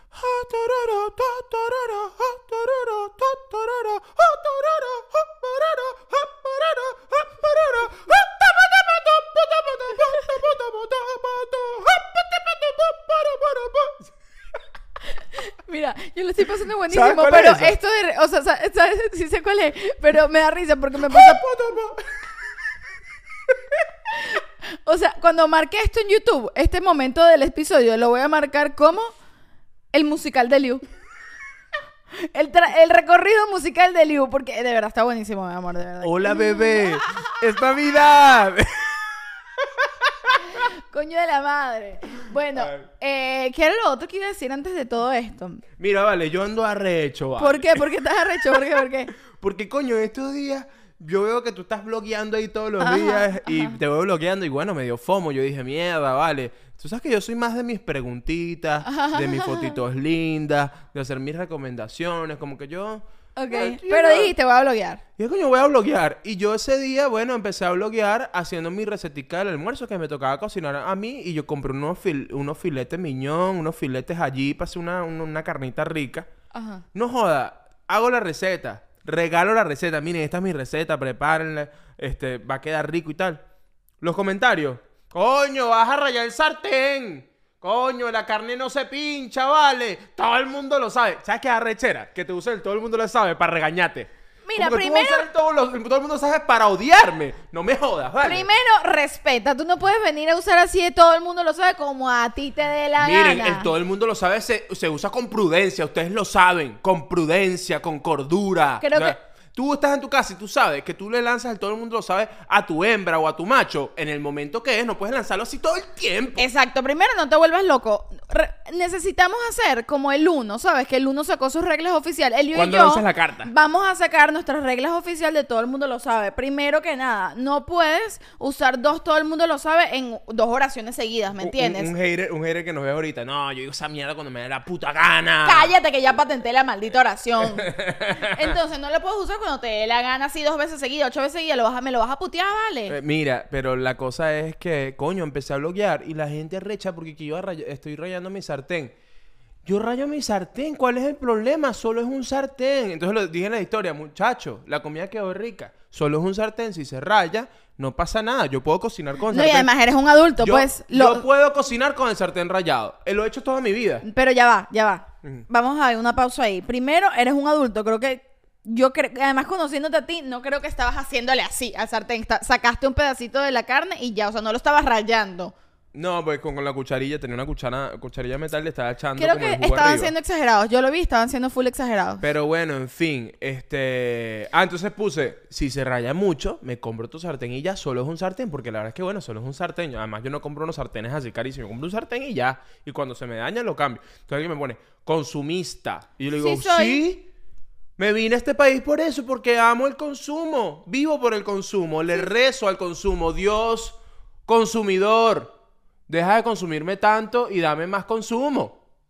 Speaker 2: Mira, yo lo estoy pasando
Speaker 1: ¿Sabes
Speaker 2: buenísimo,
Speaker 1: cuál
Speaker 2: pero
Speaker 1: es esa?
Speaker 2: esto de... O sea, sa- ¿sabes? Sí sé cuál es, pero me da risa porque me pasa... O sea, cuando marqué esto en YouTube, este momento del episodio lo voy a marcar como el musical de Liu. El, tra- el recorrido musical de Liu, porque de verdad está buenísimo, mi amor, de verdad.
Speaker 1: Hola bebé, es Navidad.
Speaker 2: Coño de la madre. Bueno,
Speaker 1: Ay.
Speaker 2: eh, ¿qué era lo otro que iba a decir antes de todo esto?
Speaker 1: Mira, vale, yo ando arrecho, vale.
Speaker 2: ¿Por qué? ¿Por qué estás arrecho? ¿Por qué? ¿Por qué?
Speaker 1: Porque, coño, estos días yo veo que tú estás blogueando ahí todos los
Speaker 2: Ajá,
Speaker 1: días y
Speaker 2: ajá.
Speaker 1: te veo blogueando y bueno, me dio fomo. Yo dije, mierda, vale. Tú sabes que yo soy más de mis preguntitas, de mis fotitos lindas, de hacer mis recomendaciones, como que yo...
Speaker 2: Ok,
Speaker 1: Ay, tío,
Speaker 2: pero
Speaker 1: no.
Speaker 2: dijiste, voy a bloguear.
Speaker 1: Y yo, coño, voy a bloguear. Y yo ese día, bueno, empecé a bloguear haciendo mi recetica del almuerzo que me tocaba cocinar a mí. Y yo compré unos, fil- unos filetes miñón, unos filetes allí para hacer una, una, una carnita rica.
Speaker 2: Ajá.
Speaker 1: No joda, hago la receta, regalo la receta. Miren, esta es mi receta, prepárenla. Este, va a quedar rico y tal. Los comentarios. Coño, vas a rayar el sartén. Coño, la carne no se pincha, vale. Todo el mundo lo sabe. ¿Sabes qué arrechera? Que te usa el todo el mundo lo sabe para regañarte.
Speaker 2: Mira,
Speaker 1: Como que tú vas a
Speaker 2: primero-
Speaker 1: usar el todo, lo- todo el mundo sabe para odiarme. No me jodas, vale.
Speaker 2: Primero, respeta. Tú no puedes venir a usar así de todo el mundo lo sabe como a ti te dé la
Speaker 1: Miren,
Speaker 2: gana.
Speaker 1: el todo el mundo lo sabe, se, se usa con prudencia, ustedes lo saben, con prudencia, con cordura.
Speaker 2: Creo
Speaker 1: O sea,
Speaker 2: que-
Speaker 1: tú estás en tu casa y tú sabes que tú le lanzas, el todo el mundo lo sabe, a tu hembra o a tu macho, en el momento que es, no puedes lanzarlo así todo el tiempo.
Speaker 2: Exacto, primero no te vuelvas loco. Re- necesitamos hacer como el uno, ¿sabes? Que el uno sacó sus reglas oficiales. El yo y
Speaker 1: ¿Cuándo
Speaker 2: yo
Speaker 1: lanzas la carta?
Speaker 2: vamos a sacar nuestras reglas oficiales de todo el mundo lo sabe. Primero que nada, no puedes usar dos todo el mundo lo sabe en dos oraciones seguidas, ¿me
Speaker 1: Un-
Speaker 2: entiendes?
Speaker 1: Un, un hater, un hater que nos ve ahorita, no, yo digo esa mierda cuando me da la puta gana.
Speaker 2: Cállate que ya patenté la maldita oración. Entonces no lo puedes usar cuando te dé la gana así dos veces seguidas, ocho veces seguidas, lo vas a- me lo vas a putear, ¿vale?
Speaker 1: Eh, mira, pero la cosa es que, coño, empecé a bloguear y la gente recha porque que yo array- estoy rayando mi sartén. Yo rayo mi sartén, ¿cuál es el problema? Solo es un sartén. Entonces lo dije en la historia, muchacho, la comida quedó rica. Solo es un sartén, si se raya, no pasa nada. Yo puedo cocinar con el
Speaker 2: No, y
Speaker 1: sartén.
Speaker 2: además eres un adulto,
Speaker 1: yo,
Speaker 2: pues.
Speaker 1: yo
Speaker 2: Lo...
Speaker 1: puedo cocinar con el sartén rayado. Eh, Lo he hecho toda mi vida.
Speaker 2: Pero ya va, ya va.
Speaker 1: Ujú.
Speaker 2: Vamos a ver una pausa ahí. Primero, eres un adulto. Creo que yo creo, además conociéndote a ti, no creo que estabas haciéndole así al sartén. Está- sacaste un pedacito de la carne y ya, o sea, no lo estabas rayando.
Speaker 1: No, pues con, con la cucharilla, tenía una cuchara, cucharilla de metal, le estaba echando
Speaker 2: Creo
Speaker 1: como
Speaker 2: que
Speaker 1: el jugo
Speaker 2: estaban
Speaker 1: arriba.
Speaker 2: siendo exagerados. Yo lo vi, estaban siendo full exagerados.
Speaker 1: Pero bueno, en fin, este... Ah, entonces puse, si se raya mucho, me compro tu sartén y ya, solo es un sartén, porque la verdad es que, bueno, solo es un sartén. Además, yo no compro unos sartenes así carísimos, yo compro un sartén y ya. Y cuando se me daña, lo cambio. Entonces alguien me pone, consumista. Y yo le digo,
Speaker 2: Sí soy.
Speaker 1: ¿sí? Me vine a este país por eso, porque amo el consumo. Vivo por el consumo, le rezo al consumo. Dios, consumidor, deja de consumirme tanto y dame más consumo.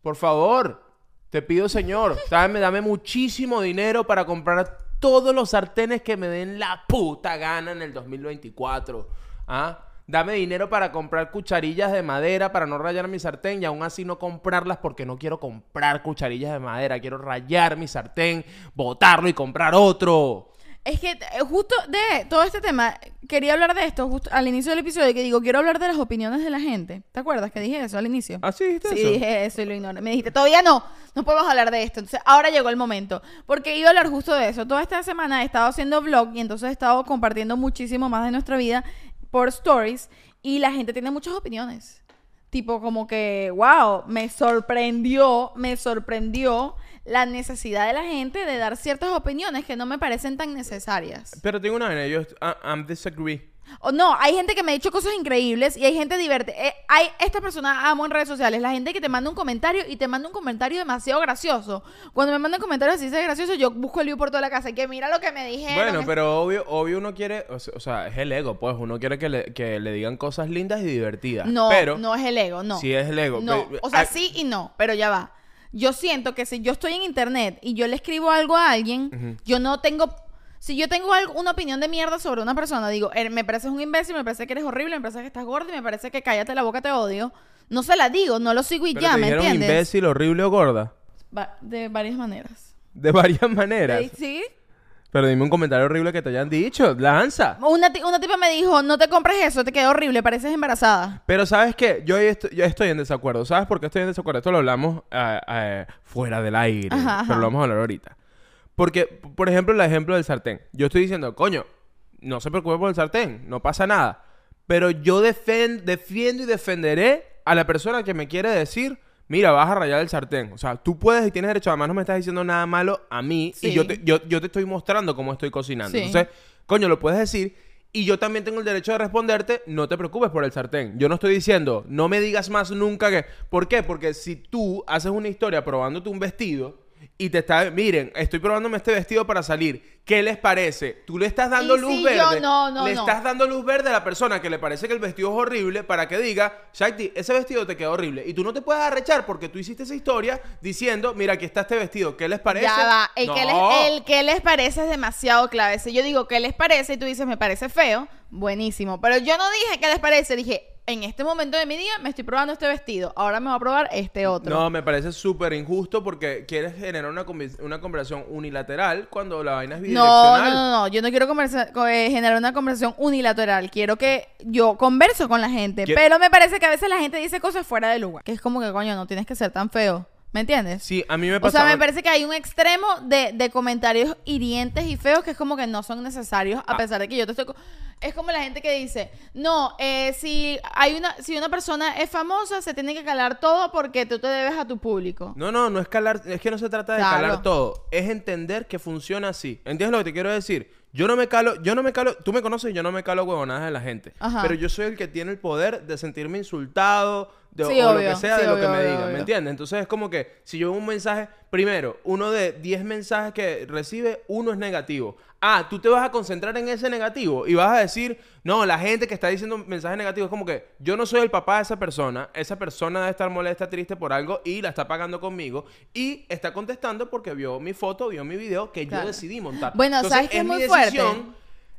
Speaker 1: Por favor, te pido, señor, dame, dame muchísimo dinero para comprar todos los sartenes que me den la puta gana en el dos mil veinticuatro. ¿Ah? Dame dinero para comprar cucharillas de madera para no rayar mi sartén y aún así no comprarlas porque no quiero comprar cucharillas de madera. Quiero rayar mi sartén, botarlo y comprar otro.
Speaker 2: Es que eh, justo de todo este tema, quería hablar de esto justo al inicio del episodio, que digo, quiero hablar de las opiniones de la gente. ¿Te acuerdas que dije eso al inicio?
Speaker 1: ¿Ah, sí dijiste
Speaker 2: Sí,
Speaker 1: eso?
Speaker 2: dije eso y lo ignoré. Me dijiste, todavía no, no podemos hablar de esto. Entonces, ahora llegó el momento. Porque iba a hablar justo de eso. Toda esta semana he estado haciendo vlog y entonces he estado compartiendo muchísimo más de nuestra vida por stories y la gente tiene muchas opiniones. Tipo como que, wow, me sorprendió, me sorprendió la necesidad de la gente de dar ciertas opiniones que no me parecen tan necesarias.
Speaker 1: Pero tengo una vaina, yo I, I'm disagree.
Speaker 2: O no, hay gente que me ha dicho cosas increíbles y hay gente divertida. Eh, hay esta persona amo en redes sociales, la gente que te manda un comentario y te manda un comentario demasiado gracioso. Cuando me mandan comentarios así de gracioso, yo busco el view por toda la casa y que mira lo que me dijeron.
Speaker 1: Bueno,
Speaker 2: es...
Speaker 1: pero obvio, obvio uno quiere, o sea, o sea, es el ego, pues, uno quiere que le, que le digan cosas lindas y divertidas.
Speaker 2: No,
Speaker 1: pero
Speaker 2: no es el ego, no.
Speaker 1: Sí es el ego.
Speaker 2: No,
Speaker 1: Pero-
Speaker 2: o sea,
Speaker 1: ah,
Speaker 2: sí y no, pero ya va. Yo siento que si yo estoy en internet y yo le escribo algo a alguien,
Speaker 1: Ujú.
Speaker 2: yo no tengo... Si yo tengo algo, una opinión de mierda sobre una persona, digo, "Er, me pareces un imbécil, me parece que eres horrible, me parece que estás gorda y me parece que cállate la boca, te odio", no se la digo, no lo sigo y
Speaker 1: pero
Speaker 2: ya,
Speaker 1: te
Speaker 2: ¿me
Speaker 1: dijeron
Speaker 2: entiendes?
Speaker 1: imbécil, horrible o gorda.
Speaker 2: Va- de varias maneras.
Speaker 1: De varias maneras.
Speaker 2: ¿Sí?
Speaker 1: Pero dime un comentario horrible que te hayan dicho. Lanza.
Speaker 2: Una, ti- una tipa me dijo, no te compres eso, te queda horrible, pareces embarazada.
Speaker 1: Pero ¿sabes qué? Yo, ahí estoy, yo estoy en desacuerdo. ¿Sabes por qué estoy en desacuerdo? Esto lo hablamos eh, eh, fuera del aire.
Speaker 2: Ajá, ajá.
Speaker 1: Pero lo vamos a hablar ahorita. Porque, p- por ejemplo, el ejemplo del sartén. Yo estoy diciendo, coño, no se preocupe por el sartén. No pasa nada. Pero yo defen- defiendo y defenderé a la persona que me quiere decir, mira, vas a rayar el sartén. O sea, tú puedes y tienes derecho. Además, no me estás diciendo nada malo a mí.
Speaker 2: Sí.
Speaker 1: Y yo te, yo, yo te estoy mostrando cómo estoy cocinando.
Speaker 2: Sí.
Speaker 1: Entonces, coño, lo puedes decir. Y yo también tengo el derecho de responderte, no te preocupes por el sartén. Yo no estoy diciendo, no me digas más nunca que... ¿Por qué? Porque si tú haces una historia probándote un vestido y te está... Miren, estoy probándome este vestido para salir. ¿Qué les parece? Tú le estás dando
Speaker 2: Y
Speaker 1: luz
Speaker 2: si
Speaker 1: verde.
Speaker 2: yo no, no,
Speaker 1: le
Speaker 2: no.
Speaker 1: estás dando luz verde a la persona que le parece que el vestido es horrible para que diga, Shakti, ese vestido te queda horrible. Y tú no te puedes arrechar porque tú hiciste esa historia diciendo, mira, aquí está este vestido. ¿Qué les parece?
Speaker 2: Ya va, el,
Speaker 1: No.
Speaker 2: que les, el que les parece es demasiado clave. Si yo digo qué les parece y tú dices me parece feo, buenísimo. Pero yo no dije qué les parece, dije en este momento de mi día me estoy probando este vestido, ahora me voy a probar este otro.
Speaker 1: No, me parece súper injusto porque quieres generar una, convi- una conversación unilateral cuando la vaina es
Speaker 2: No,
Speaker 1: bidireccional.
Speaker 2: no, no, no, yo no quiero conversa- co- eh, generar una conversación unilateral, quiero que yo converso con la gente,
Speaker 1: Quiero-
Speaker 2: pero me parece que a veces la gente dice cosas fuera de lugar, que es como que coño, no tienes que ser tan feo, ¿me entiendes?
Speaker 1: Sí, a mí me
Speaker 2: O
Speaker 1: pasa...
Speaker 2: sea, me parece que hay un extremo de, de comentarios hirientes y feos que es como que no son necesarios, a
Speaker 1: Ah.
Speaker 2: pesar de que yo te estoy... co- Es como la gente que dice, no, eh, si hay una si una persona es famosa, se tiene que calar todo porque tú te debes a tu público.
Speaker 1: No, no, no es calar, es que no se trata de
Speaker 2: Claro.
Speaker 1: calar todo, es entender que funciona así. ¿Entiendes lo que te quiero decir? Yo no me calo, yo no me calo, tú me conoces, yo no me calo huevonadas de la gente,
Speaker 2: Ajá.
Speaker 1: pero yo soy el que tiene el poder de sentirme insultado, de,
Speaker 2: Sí,
Speaker 1: o lo
Speaker 2: obvio,
Speaker 1: que sea
Speaker 2: sí,
Speaker 1: de lo
Speaker 2: obvio,
Speaker 1: que me
Speaker 2: obvio,
Speaker 1: digan,
Speaker 2: obvio.
Speaker 1: ¿me entiendes? Entonces es como que si yo veo un mensaje, primero, uno de diez mensajes que recibe, uno es negativo. Ah, tú te vas a concentrar en ese negativo y vas a decir, no, la gente que está diciendo mensajes negativos es como que yo no soy el papá de esa persona, esa persona debe estar molesta, triste por algo y la está pagando conmigo y está contestando porque vio mi foto, vio mi video que
Speaker 2: Claro.
Speaker 1: yo decidí montar.
Speaker 2: Bueno,
Speaker 1: Entonces,
Speaker 2: ¿sabes qué es
Speaker 1: mi
Speaker 2: muy fuerte?
Speaker 1: decisión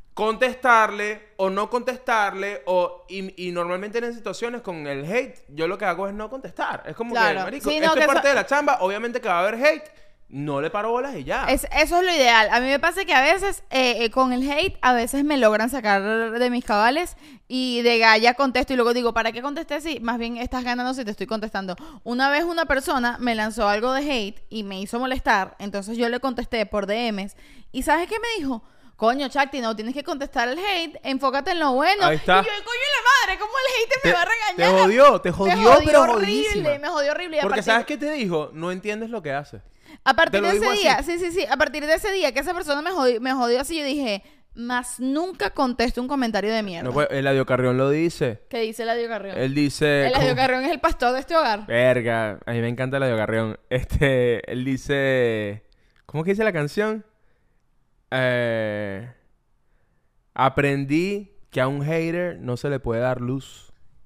Speaker 1: contestarle o no contestarle o y, y normalmente en situaciones con el hate yo lo que hago es no contestar. Es como
Speaker 2: Claro.
Speaker 1: que, marico,
Speaker 2: Sí, no,
Speaker 1: esto
Speaker 2: que
Speaker 1: es parte
Speaker 2: eso-
Speaker 1: de la chamba, obviamente que va a haber hate, no le paro bolas y ya.
Speaker 2: Es- eso es lo ideal. A mí me pasa que a veces eh, eh, con el hate, a veces me logran sacar de mis cabales y de galla contesto y luego digo, ¿para qué contesté si más bien estás ganando si te estoy contestando? Una vez una persona me lanzó algo de hate y me hizo molestar, entonces yo le contesté por D Ms y ¿sabes qué me dijo? Coño, Chakti, no tienes que contestar el hate, enfócate en lo bueno.
Speaker 1: Ahí está.
Speaker 2: Y yo, coño, la madre, ¿cómo el hate me va a regañar?
Speaker 1: Te jodió, te jodió,
Speaker 2: me jodió
Speaker 1: pero
Speaker 2: horrible,
Speaker 1: jodidísima.
Speaker 2: me jodió horrible. Y a
Speaker 1: Porque
Speaker 2: partir-
Speaker 1: ¿sabes qué te dijo? No entiendes lo que hace.
Speaker 2: A partir
Speaker 1: Te lo
Speaker 2: de ese
Speaker 1: digo
Speaker 2: día,
Speaker 1: así.
Speaker 2: sí, sí, sí, a partir de ese día que esa persona me jodió, me jodió así, yo dije, más nunca contesto un comentario de mierda.
Speaker 1: No, pues, Eladio Carrión lo dice.
Speaker 2: ¿Qué dice Eladio Carrión?
Speaker 1: Él dice...
Speaker 2: Eladio
Speaker 1: como-
Speaker 2: Carrión es el pastor de este hogar.
Speaker 1: Verga, a mí me encanta Eladio Carrión. Este, él dice... ¿Cómo que dice la canción? Eh... Aprendí que a un hater no se le puede dar luz.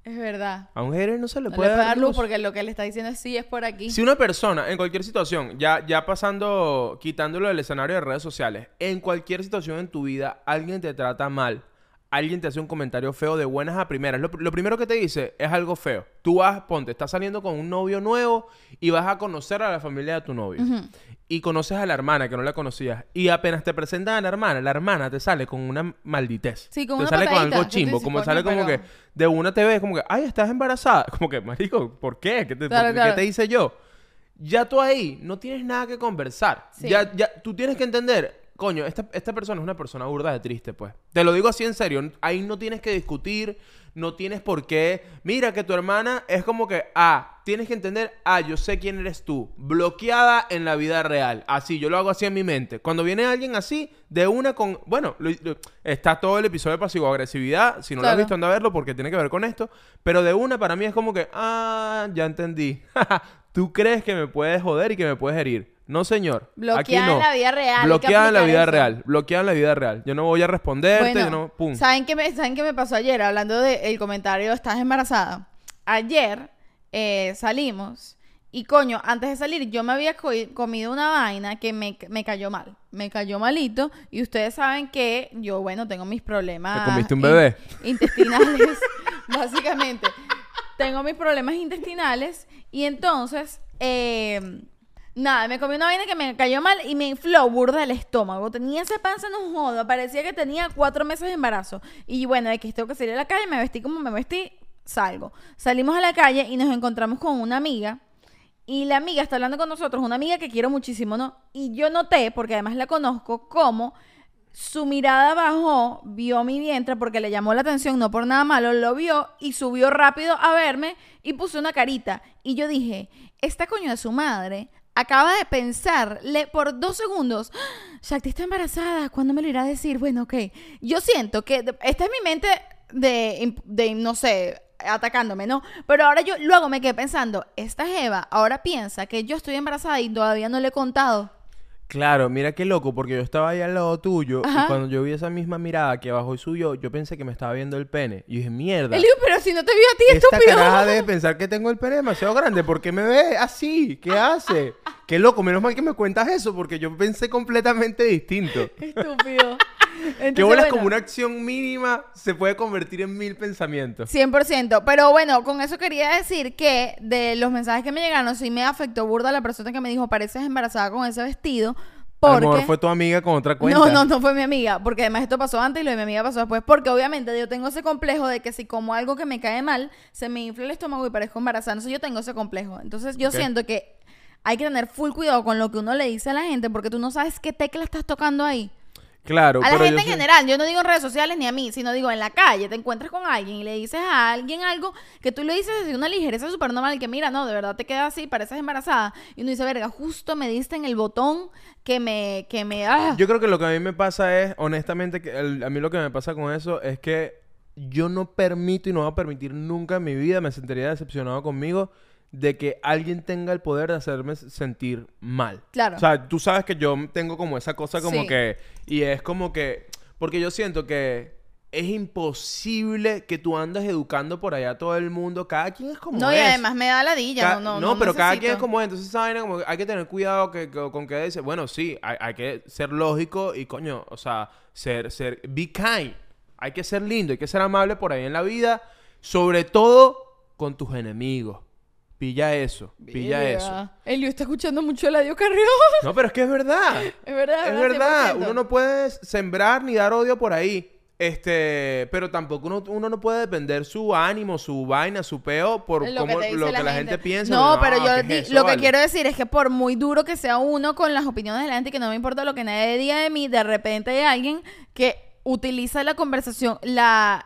Speaker 2: Es verdad.
Speaker 1: A un hater no se le
Speaker 2: No
Speaker 1: puede
Speaker 2: le puede
Speaker 1: dar
Speaker 2: dar luz
Speaker 1: luz.
Speaker 2: porque lo que le está diciendo es sí, es por aquí.
Speaker 1: Si una persona, en cualquier situación, ya, ya pasando, quitándolo del escenario de redes sociales, en cualquier situación en tu vida, alguien te trata mal, alguien te hace un comentario feo de buenas a primeras, lo, lo primero que te dice es algo feo. Tú vas, ponte, estás saliendo con un novio nuevo y vas a conocer a la familia de tu novio.
Speaker 2: Ujú.
Speaker 1: Y conoces a la hermana que no la conocías. Y apenas te presentan a la hermana, la hermana te sale con una malditez.
Speaker 2: Sí, con
Speaker 1: te
Speaker 2: una
Speaker 1: sale con
Speaker 2: patadita,
Speaker 1: algo
Speaker 2: que tú
Speaker 1: chimbo.
Speaker 2: dices,
Speaker 1: Como
Speaker 2: coño,
Speaker 1: sale como
Speaker 2: pero-
Speaker 1: que de una te ves como que, ay, estás embarazada. Como que, marico, ¿por qué? ¿Qué te,
Speaker 2: Claro,
Speaker 1: por-
Speaker 2: claro.
Speaker 1: ¿qué te hice yo? Ya tú ahí no tienes nada que conversar.
Speaker 2: Sí.
Speaker 1: Ya, ya, tú tienes que entender, coño, esta, esta persona es una persona burda de triste, pues. Te lo digo así en serio. Ahí no tienes que discutir, no tienes por qué. Mira que tu hermana es como que, ah, tienes que entender, ah, yo sé quién eres tú. Bloqueada en la vida real. Así, yo lo hago así en mi mente. Cuando viene alguien así, de una con... Bueno, lo- lo- está todo el episodio de pasivo-agresividad. Si no lo has
Speaker 2: Claro.
Speaker 1: visto, anda a verlo porque tiene que ver con esto. Pero de una para mí es como que, ah, ya entendí. Tú crees que me puedes joder y que me puedes herir. No, señor.
Speaker 2: Bloqueada
Speaker 1: Aquí no.
Speaker 2: en la vida real, hay que
Speaker 1: Bloqueada en la
Speaker 2: aplicar
Speaker 1: vida
Speaker 2: eso.
Speaker 1: real. Bloqueada en la vida real. Yo no voy a responderte.
Speaker 2: Bueno,
Speaker 1: yo no... Pum.
Speaker 2: ¿saben qué, me, ¿saben qué me pasó ayer? Hablando del comentario, estás embarazada. Ayer eh, salimos y coño, antes de salir yo me había co- comido una vaina que me, me cayó mal. Me cayó malito y ustedes saben que yo, bueno, tengo mis problemas...
Speaker 1: ¿Te comiste un bebé?
Speaker 2: in- intestinales, básicamente. Tengo mis problemas intestinales y entonces... Eh, Nada, me comí una vaina que me cayó mal y me infló burda el estómago. Tenía esa panza, no joda. Parecía que tenía cuatro meses de embarazo. Y bueno, de que tengo que salir a la calle, me vestí como me vestí, salgo. Salimos a la calle y nos encontramos con una amiga. Y la amiga está hablando con nosotros, una amiga que quiero muchísimo, ¿no? Y yo noté, porque además la conozco, cómo su mirada bajó, vio mi vientre porque le llamó la atención, no por nada malo, lo vio y subió rápido a verme y puso una carita. Y yo dije, esta coño de su madre... Acaba de pensarle por dos segundos, ¡Ah! Shakti está embarazada, ¿cuándo me lo irá a decir? Bueno, ok. Yo siento que de- esta es mi mente de, de, no sé, atacándome, ¿no? Pero ahora yo luego me quedé pensando, esta jeva ahora piensa que yo estoy embarazada y todavía no le he contado.
Speaker 1: Claro, mira qué loco, porque yo estaba ahí al lado tuyo
Speaker 2: Ajá.
Speaker 1: y cuando yo vi esa misma mirada que bajó y subió, yo pensé que me estaba viendo el pene. Y dije, mierda.
Speaker 2: Él dijo, pero si no te vio a ti,
Speaker 1: Esta
Speaker 2: estúpido.
Speaker 1: caraja debe pensar que tengo el pene demasiado grande. ¿Por qué me ve así? ¿Qué hace? Qué loco, menos mal que me cuentas eso, porque yo pensé completamente distinto.
Speaker 2: Estúpido. Entonces,
Speaker 1: Que bolas
Speaker 2: bueno,
Speaker 1: como una acción mínima se puede convertir en mil pensamientos.
Speaker 2: cien por ciento. Pero bueno, con eso quería decir que de los mensajes que me llegaron, sí me afectó burda la persona que me dijo, pareces embarazada con ese vestido.
Speaker 1: A lo
Speaker 2: Porque...
Speaker 1: mejor fue tu amiga con otra cuenta.
Speaker 2: No, no, no fue mi amiga, porque además esto pasó antes y lo de mi amiga pasó después, porque obviamente yo tengo ese complejo de que si como algo que me cae mal, se me infla el estómago y parezco embarazada, entonces yo tengo ese complejo. Entonces yo
Speaker 1: Ok.
Speaker 2: siento que hay que tener full cuidado con lo que uno le dice a la gente, porque tú no sabes qué tecla estás tocando ahí.
Speaker 1: Claro,
Speaker 2: A la
Speaker 1: pero
Speaker 2: gente
Speaker 1: yo
Speaker 2: en
Speaker 1: sé-
Speaker 2: general, yo no digo en redes sociales ni a mí, sino digo en la calle, te encuentras con alguien y le dices a alguien algo que tú le dices desde una ligereza súper normal, que mira, no, de verdad te quedas así, pareces embarazada, y uno dice, verga, justo me diste en el botón que me, que me, ah.
Speaker 1: Yo creo que lo que a mí me pasa es, honestamente, que el- a mí lo que me pasa con eso es que yo no permito y no voy a permitir nunca en mi vida, me sentiría decepcionado conmigo, de que alguien tenga el poder de hacerme sentir mal.
Speaker 2: Claro.
Speaker 1: O sea, tú sabes que yo tengo como esa cosa como
Speaker 2: Sí.
Speaker 1: que... Y es como que... Porque yo siento que es imposible que tú andes educando por allá a todo el mundo. Cada quien es como
Speaker 2: No,
Speaker 1: es.
Speaker 2: y además me da ladilla,
Speaker 1: Ca-
Speaker 2: no, no, no
Speaker 1: pero cada
Speaker 2: necesito.
Speaker 1: quien es como es. Entonces esa vaina como que hay que tener cuidado que, que- con qué dice. Bueno, sí, hay, hay que ser lógico y coño, o sea, ser, ser, be kind. Hay que ser lindo, hay que ser amable por ahí en la vida. Sobre todo con tus enemigos. Pilla eso, pilla
Speaker 2: Verga.
Speaker 1: eso.
Speaker 2: Elio está escuchando mucho Eladio Carrión.
Speaker 1: No, pero es que es verdad.
Speaker 2: Es verdad,
Speaker 1: Es
Speaker 2: ¿verdad?
Speaker 1: verdad.
Speaker 2: cien por ciento.
Speaker 1: Uno no puede sembrar ni dar odio por ahí. Este, pero tampoco uno, uno no puede depender su ánimo, su vaina, su peo por
Speaker 2: Lo
Speaker 1: cómo-
Speaker 2: que te dice
Speaker 1: lo que
Speaker 2: la
Speaker 1: la gente,
Speaker 2: gente.
Speaker 1: piensa.
Speaker 2: No, pero yo
Speaker 1: ¿qué
Speaker 2: di-
Speaker 1: es eso,
Speaker 2: lo que
Speaker 1: vale?
Speaker 2: quiero decir es que por muy duro que sea uno con las opiniones de la gente, que no me importa lo que nadie diga de mí, de repente hay alguien que utiliza la conversación, la,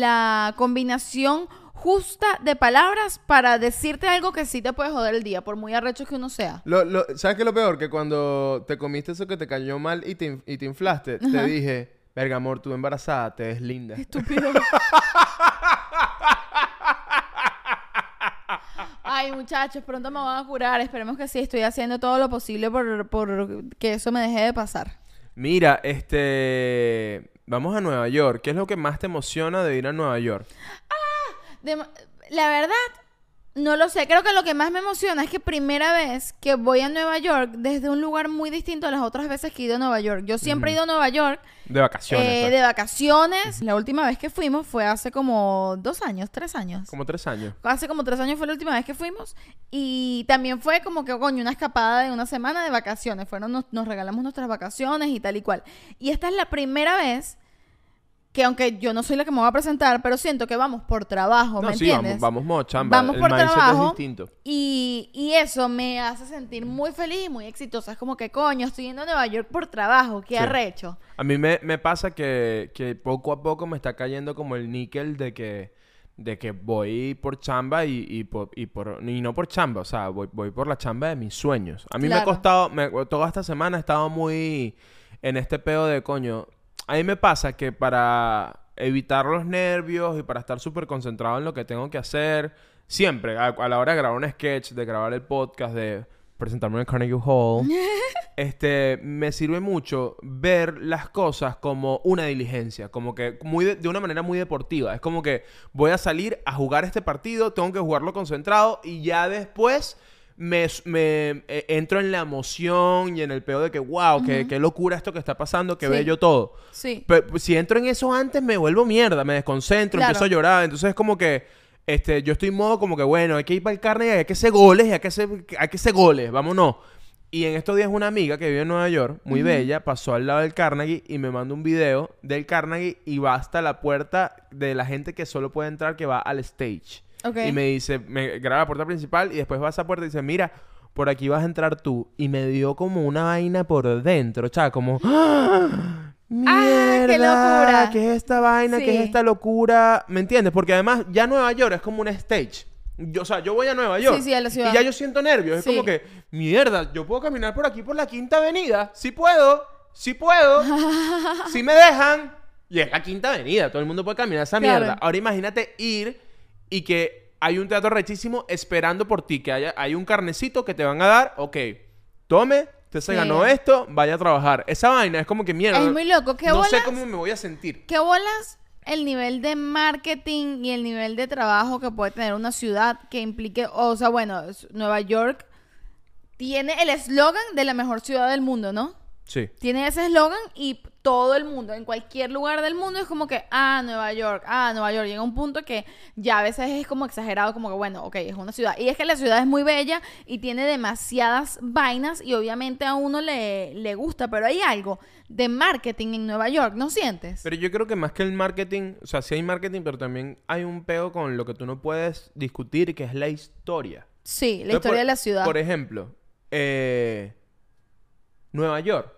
Speaker 2: la combinación justa de palabras para decirte algo que sí te puede joder el día, por muy arrecho que uno sea.
Speaker 1: Lo, lo- ¿Sabes qué es lo peor? Que cuando te comiste eso que te cayó mal y te, in- y te inflaste, te
Speaker 2: Ajá.
Speaker 1: dije, verga, amor, tú embarazada, te ves linda.
Speaker 2: Estúpido. Ay, muchachos, pronto me van a curar. Esperemos que sí. Estoy haciendo todo lo posible por, por que eso me deje de pasar.
Speaker 1: Mira, este... Vamos a Nueva York. ¿Qué es lo que más te emociona de ir a Nueva York?
Speaker 2: De, la verdad, no lo sé. Creo que lo que más me emociona es que primera vez que voy a Nueva York desde un lugar muy distinto a las otras veces que he ido a Nueva York. Yo siempre uh-huh. he ido a Nueva York.
Speaker 1: De vacaciones.
Speaker 2: Eh,
Speaker 1: pues.
Speaker 2: De vacaciones. Uh-huh. La última vez que fuimos fue hace como dos años, tres años.
Speaker 1: Como tres años.
Speaker 2: Hace como tres años fue la última vez que fuimos. Y también fue como que, coño, una escapada de una semana de vacaciones. Fueron, nos, nos regalamos nuestras vacaciones y tal y cual. Y esta es la primera vez que, aunque yo no soy la que me voy a presentar, pero siento que vamos por trabajo, ¿me
Speaker 1: no, sí,
Speaker 2: entiendes?
Speaker 1: Vamos, vamos modo chamba.
Speaker 2: Vamos
Speaker 1: el
Speaker 2: por trabajo.
Speaker 1: Es distinto.
Speaker 2: Y, y eso me hace sentir muy feliz y muy exitosa. Es como que, coño, estoy yendo a Nueva York por trabajo. Qué sí. arrecho.
Speaker 1: A mí me, me pasa que, que poco a poco me está cayendo como el níquel de que, de que voy por chamba y, y, por, y, por, y no por chamba. O sea, voy, voy por la chamba de mis sueños. A mí claro. me ha costado... Me, toda esta semana he estado muy en este pedo de, coño... A mí me pasa que para evitar los nervios y para estar súper concentrado en lo que tengo que hacer, siempre, a, a la hora de grabar un sketch, de grabar el podcast, de presentarme en el Carnegie Hall, este, me sirve mucho ver las cosas como una diligencia, como que muy de, de una manera muy deportiva. Es como que voy a salir a jugar este partido, tengo que jugarlo concentrado y ya después... Me, me eh, entro en la emoción y en el peor de que, wow, uh-huh. qué, qué locura esto que está pasando, qué sí. bello todo.
Speaker 2: Sí.
Speaker 1: Pero si entro en eso antes, me vuelvo mierda, me desconcentro, claro. empiezo a llorar. Entonces es como que este, yo estoy en modo como que, bueno, hay que ir para el Carnegie, hay que hacer goles, hay que hacer, hay que hacer goles, vámonos. Y en estos días una amiga que vive en Nueva York, muy uh-huh. bella, pasó al lado del Carnegie y me mandó un video del Carnegie y va hasta la puerta de la gente que solo puede entrar, que va al stage. Okay. Y me dice, me graba la puerta principal y después va a esa puerta y dice, mira, por aquí vas a entrar tú. Y me dio como una vaina por dentro, chaval, como... ¡Ah! ¡Mierda!
Speaker 2: ¡Qué locura!
Speaker 1: ¿Qué es esta vaina?
Speaker 2: Sí.
Speaker 1: ¿Qué es esta locura? ¿Me entiendes? Porque además ya Nueva York es como un stage. Yo, o sea, yo voy a Nueva York
Speaker 2: sí, sí, a la ciudad.
Speaker 1: y ya yo siento nervios. Es sí. como que, mierda, yo puedo caminar por aquí por la Quinta Avenida. Sí puedo, sí puedo, sí me dejan. Y es la Quinta Avenida, todo el mundo puede caminar esa claro. mierda. Ahora imagínate ir... Y que hay un teatro rechísimo esperando por ti. Que haya, hay un carnecito que te van a dar. Ok, tome, usted se sí. ganó esto, vaya a trabajar. Esa vaina es como que mierda.
Speaker 2: Es muy loco. ¿Qué
Speaker 1: no
Speaker 2: bolas?
Speaker 1: sé cómo me voy a sentir.
Speaker 2: ¿Qué bolas el nivel de marketing y el nivel de trabajo que puede tener una ciudad que implique... O sea, bueno, Nueva York tiene el eslogan de la mejor ciudad del mundo, ¿no?
Speaker 1: Sí.
Speaker 2: Tiene ese eslogan y todo el mundo, en cualquier lugar del mundo es como que, ah, Nueva York, ah, Nueva York. Llega un punto que ya a veces es como exagerado, como que, bueno, ok, es una ciudad. Y es que la ciudad es muy bella y tiene demasiadas vainas y obviamente a uno le, le gusta, pero hay algo de marketing en Nueva York, ¿no sientes?
Speaker 1: Pero yo creo que más que el marketing, o sea, sí hay marketing, pero también hay un pego con lo que tú no puedes discutir, que es la historia.
Speaker 2: Sí, la
Speaker 1: Entonces,
Speaker 2: historia
Speaker 1: por,
Speaker 2: de la ciudad.
Speaker 1: Por ejemplo, eh, Nueva York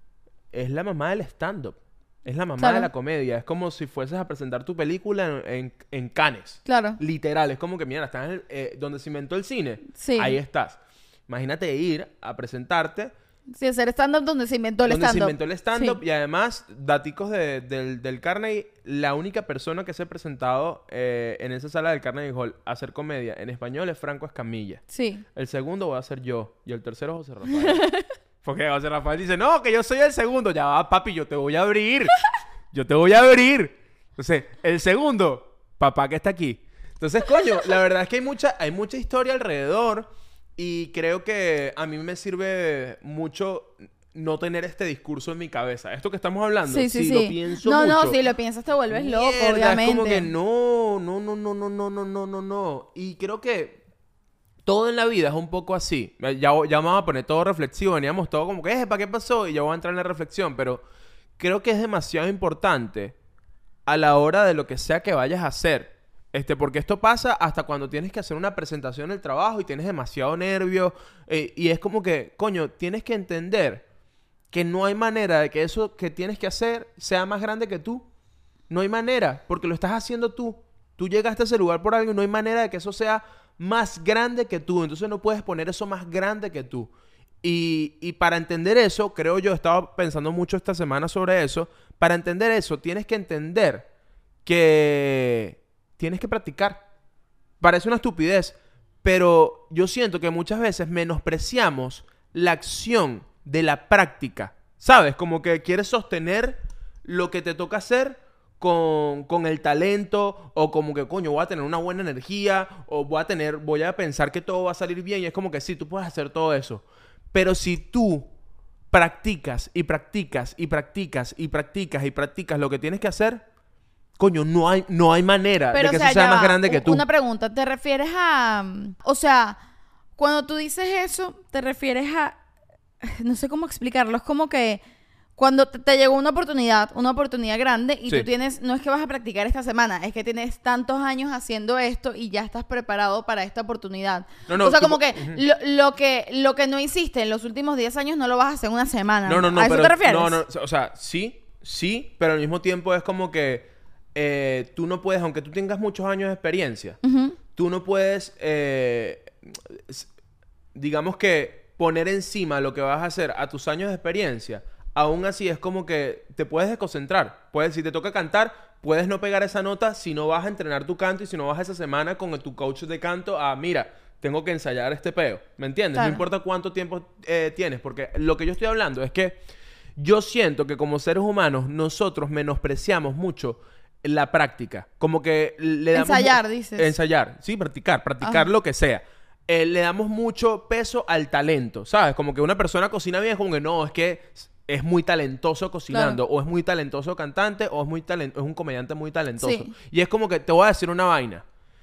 Speaker 1: es la mamá del stand-up. Es la mamá claro. de la comedia. Es como si fueses a presentar tu película en, en, en Cannes.
Speaker 2: Claro.
Speaker 1: Literal. Es como que, mira, estás en el, eh, donde se inventó el cine.
Speaker 2: Sí.
Speaker 1: Ahí estás. Imagínate ir a presentarte.
Speaker 2: Sí, hacer stand-up donde se inventó el
Speaker 1: donde
Speaker 2: stand-up.
Speaker 1: Donde se inventó el stand-up.
Speaker 2: Sí.
Speaker 1: Y además, daticos de, del, del Carnegie. La única persona que se ha presentado eh, en esa sala del Carnegie Hall a hacer comedia en español es Franco Escamilla.
Speaker 2: Sí.
Speaker 1: El segundo va a ser yo. Y el tercero es José Rafael. Porque José Rafael dice, no, que yo soy el segundo. Ya va, papi, yo te voy a abrir. Yo te voy a abrir. Entonces, el segundo, papá que está aquí. Entonces, coño, la verdad es que hay mucha, hay mucha historia alrededor. Y creo que a mí me sirve mucho no tener este discurso en mi cabeza. Esto que estamos hablando,
Speaker 2: sí, sí,
Speaker 1: si
Speaker 2: sí.
Speaker 1: lo pienso
Speaker 2: no,
Speaker 1: mucho...
Speaker 2: No, no, si lo piensas te vuelves
Speaker 1: mierda,
Speaker 2: loco, obviamente.
Speaker 1: Es como que no, no, no, no, no, no, no, no, no, no. Y creo que... todo en la vida es un poco así. Ya, ya vamos a poner todo reflexivo. Veníamos todo como que, eh, ¿para qué pasó? Y ya voy a entrar en la reflexión. Pero creo que es demasiado importante a la hora de lo que sea que vayas a hacer. Este, porque esto pasa hasta cuando tienes que hacer una presentación del trabajo y tienes demasiado nervio. Eh, y es como que, coño, tienes que entender que no hay manera de que eso que tienes que hacer sea más grande que tú. No hay manera, porque lo estás haciendo tú. Tú llegaste a ese lugar por algo y no hay manera de que eso sea... más grande que tú. Entonces no puedes poner eso más grande que tú. Y, y para entender eso, creo yo, he estado pensando mucho esta semana sobre eso. Para entender eso, tienes que entender que tienes que practicar. Parece una estupidez, pero yo siento que muchas veces menospreciamos la acción de la práctica. ¿Sabes? Como que quieres sostener lo que te toca hacer con, con el talento o como que, coño, voy a tener una buena energía o voy a tener, voy a pensar que todo va a salir bien y es como que sí, tú puedes hacer todo eso. Pero si tú practicas y practicas y practicas y practicas y practicas lo que tienes que hacer, coño, no hay, no hay manera
Speaker 2: Pero,
Speaker 1: de que
Speaker 2: o sea,
Speaker 1: eso sea
Speaker 2: ya
Speaker 1: más
Speaker 2: va.
Speaker 1: grande que tú.
Speaker 2: Una pregunta, ¿te refieres a... O sea, cuando tú dices eso, te refieres a... No sé cómo explicarlo, es como que cuando te, te llegó una oportunidad, una oportunidad grande y
Speaker 1: Sí.
Speaker 2: tú tienes, no es que vas a practicar esta semana, es que tienes tantos años haciendo esto y ya estás preparado para esta oportunidad.
Speaker 1: No, no,
Speaker 2: o sea,
Speaker 1: tú-
Speaker 2: como que,
Speaker 1: Ujú.
Speaker 2: lo, lo que lo que no hiciste en los últimos diez años no lo vas a hacer en una semana.
Speaker 1: No, no, no,
Speaker 2: ¿A eso
Speaker 1: pero,
Speaker 2: te refieres?
Speaker 1: no, no, o sea, sí, sí, pero al mismo tiempo es como que eh, tú no puedes, aunque tú tengas muchos años de experiencia,
Speaker 2: Ujú.
Speaker 1: tú no puedes, eh, s- digamos que poner encima lo que vas a hacer a tus años de experiencia. Aún así es como que te puedes desconcentrar. Puedes, si te toca cantar, puedes no pegar esa nota si no vas a entrenar tu canto y si no vas esa semana con tu coach de canto a, mira, tengo que ensayar este peo. ¿Me entiendes?
Speaker 2: Claro.
Speaker 1: No importa cuánto tiempo eh, tienes, porque lo que yo estoy hablando es que yo siento que como seres humanos nosotros menospreciamos mucho la práctica. Como que le damos...
Speaker 2: Ensayar,
Speaker 1: mu-
Speaker 2: dices.
Speaker 1: Ensayar, sí, practicar, practicar
Speaker 2: Ajá.
Speaker 1: lo que sea. Eh, le damos mucho peso al talento, ¿sabes? Como que una persona cocina bien es como que no, es que es muy talentoso cocinando,
Speaker 2: Claro.
Speaker 1: o es muy talentoso cantante, o es muy talen- es un comediante muy talentoso.
Speaker 2: Sí.
Speaker 1: Y es como que te voy a decir una vaina.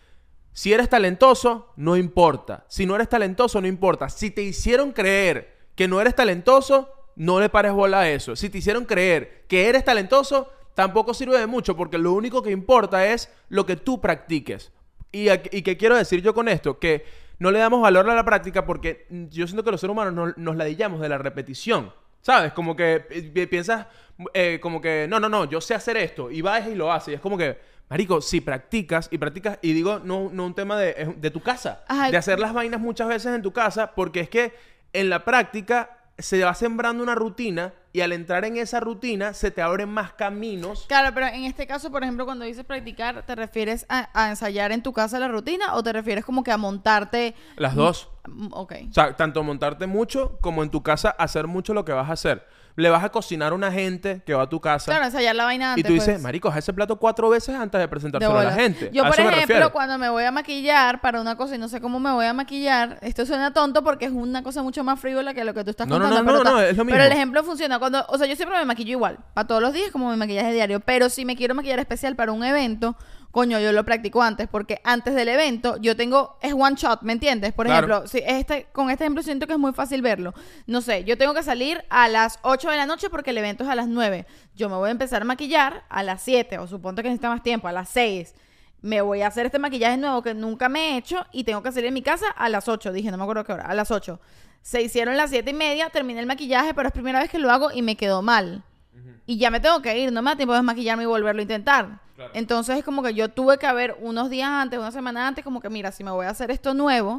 Speaker 1: Si eres talentoso, no importa. Si no eres talentoso, no importa. Si te hicieron creer que no eres talentoso, no le pares bola a eso. Si te hicieron creer que eres talentoso, tampoco sirve de mucho, porque lo único que importa es lo que tú practiques. ¿Y, a- y qué quiero decir yo con esto? Que no le damos valor a la práctica porque mm, yo siento que los seres humanos nos, nos ladillamos de la repetición. ¿Sabes? Como que eh, pi- piensas eh, como que, no, no, no, yo sé hacer esto. Y vas y lo haces. Y es como que, marico, si practicas y practicas, y digo, no, no un tema de, es de tu casa.
Speaker 2: Ajá.
Speaker 1: De hacer las vainas muchas veces en tu casa, porque es que en la práctica se va sembrando una rutina y al entrar en esa rutina se te abren más caminos.
Speaker 2: Claro, pero en este caso, por ejemplo, cuando dices practicar, ¿te refieres a, a ensayar en tu casa la rutina o te refieres como que a montarte?
Speaker 1: Las dos.
Speaker 2: Mm, Ok.
Speaker 1: O sea, tanto montarte mucho como en tu casa hacer mucho lo que vas a hacer. Le vas a cocinar a una gente que va a tu casa.
Speaker 2: Claro, ensayar la vaina
Speaker 1: Y
Speaker 2: antes.
Speaker 1: tú dices,
Speaker 2: pues.
Speaker 1: marico, haz ese plato cuatro veces antes de
Speaker 2: De
Speaker 1: presentárselo a la
Speaker 2: bola.
Speaker 1: gente.
Speaker 2: Yo,
Speaker 1: A
Speaker 2: por
Speaker 1: eso me
Speaker 2: ejemplo,
Speaker 1: refiero.
Speaker 2: cuando me voy a maquillar para una cosa y no sé cómo me voy a maquillar, esto suena tonto porque es una cosa mucho más frívola que lo que tú estás
Speaker 1: No, no,
Speaker 2: contando.
Speaker 1: no,
Speaker 2: pero
Speaker 1: no, no,
Speaker 2: ta-
Speaker 1: es lo
Speaker 2: Pero
Speaker 1: mismo.
Speaker 2: el ejemplo funciona cuando, o sea, yo siempre me maquillo igual, para todos los días como mi maquillaje diario, pero si me quiero maquillar especial para un evento, coño, yo lo practico antes, porque antes del evento yo tengo, es one shot, ¿me entiendes? Por
Speaker 1: Claro.
Speaker 2: ejemplo, si este, con este ejemplo siento que es muy fácil verlo. No sé, yo tengo que salir a las ocho de la noche porque el evento es a las nueve. Yo me voy a empezar a maquillar a las siete, o suponte que necesita más tiempo, a las seis. Me voy a hacer este maquillaje nuevo que nunca me he hecho y tengo que salir de mi casa a las ocho. Dije, no me acuerdo qué hora, a las ocho. Se hicieron las siete y media, terminé el maquillaje, pero es primera vez que lo hago y me quedó mal. Y ya me tengo que ir, no me da tiempo de maquillarme y volverlo a intentar.
Speaker 1: Claro.
Speaker 2: Entonces es como que yo tuve que haber unos días antes, una semana antes, como que mira, si me voy a hacer esto nuevo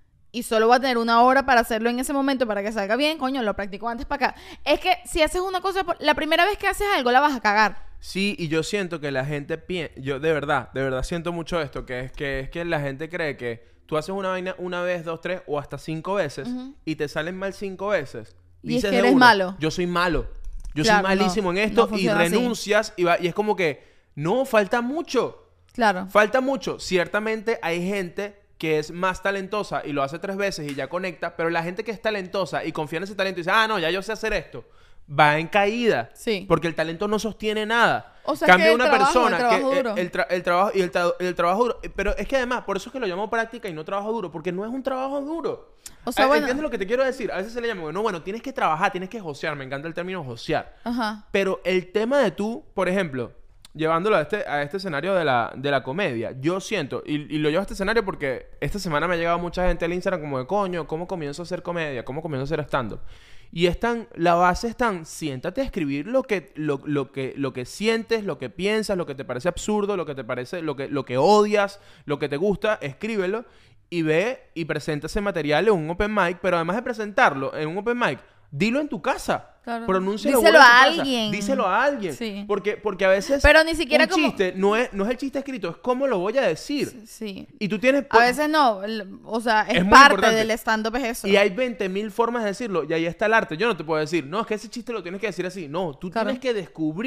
Speaker 2: y solo voy a tener una hora para hacerlo en ese momento para que salga bien, coño, lo practico antes para acá. Es que si haces una cosa, por- la primera vez que haces algo la vas a cagar.
Speaker 1: Sí, y yo siento que la gente piensa, yo de verdad, de verdad siento mucho esto, que es que es que la gente cree que tú haces una vaina una vez, dos, tres o hasta cinco veces
Speaker 2: Ujú.
Speaker 1: y te salen mal cinco veces.
Speaker 2: Y es
Speaker 1: Dices
Speaker 2: que
Speaker 1: de
Speaker 2: eres
Speaker 1: una,
Speaker 2: malo.
Speaker 1: Yo soy malo. Yo
Speaker 2: Claro,
Speaker 1: soy malísimo
Speaker 2: no,
Speaker 1: en esto
Speaker 2: no
Speaker 1: y
Speaker 2: funciona así.
Speaker 1: renuncias y, va, y es como que no, falta mucho.
Speaker 2: Claro.
Speaker 1: Falta mucho. Ciertamente hay gente que es más talentosa y lo hace tres veces y ya conecta, pero la gente que es talentosa y confía en ese talento y dice, ah, no, ya yo sé hacer esto, va en caída.
Speaker 2: Sí.
Speaker 1: Porque el talento no sostiene nada.
Speaker 2: O sea,
Speaker 1: Cambia
Speaker 2: que el
Speaker 1: una
Speaker 2: trabajo,
Speaker 1: persona
Speaker 2: el trabajo
Speaker 1: que
Speaker 2: duro.
Speaker 1: El, el tra- el trabajo y el, tra- el trabajo duro. Pero es que además, por eso es que lo llamo práctica y no trabajo duro, porque no es un trabajo duro.
Speaker 2: O sea,
Speaker 1: Ah,
Speaker 2: bueno.
Speaker 1: ¿Entiendes lo que te quiero decir? A veces se le llama, no, bueno, tienes que trabajar, tienes que josear. Me encanta el término josear.
Speaker 2: Ajá.
Speaker 1: Pero el tema de tú, por ejemplo, llevándolo a este, a este escenario de la, de la comedia, yo siento, y, y lo llevo a este escenario porque esta semana me ha llegado mucha gente al Instagram como de, coño, ¿cómo comienzo a hacer comedia? ¿Cómo comienzo a hacer stand-up? Y es tan, la base es tan, siéntate a escribir lo que, lo, lo que, lo que sientes, lo que piensas, lo que te parece absurdo, lo que te parece, lo que, lo que odias, lo que te gusta, escríbelo y ve y presenta ese material en un open mic, pero además de presentarlo en un open mic, dilo en tu casa.
Speaker 2: Claro.
Speaker 1: Pronúncialo
Speaker 2: Díselo
Speaker 1: bueno en tu
Speaker 2: a
Speaker 1: casa.
Speaker 2: alguien.
Speaker 1: Díselo a alguien.
Speaker 2: Sí.
Speaker 1: Porque, porque a veces
Speaker 2: Pero ni siquiera
Speaker 1: un
Speaker 2: como-
Speaker 1: chiste no es, no es el chiste escrito, es cómo lo voy a decir.
Speaker 2: Sí.
Speaker 1: Y tú tienes...
Speaker 2: A veces no, el- o sea, es,
Speaker 1: Es muy
Speaker 2: parte
Speaker 1: importante.
Speaker 2: del stand-up es eso.
Speaker 1: Y hay veinte mil formas de decirlo. Y ahí está el arte. Yo no te puedo decir, no, es que ese chiste lo tienes que decir así. No, tú
Speaker 2: Claro.
Speaker 1: tienes que descubrir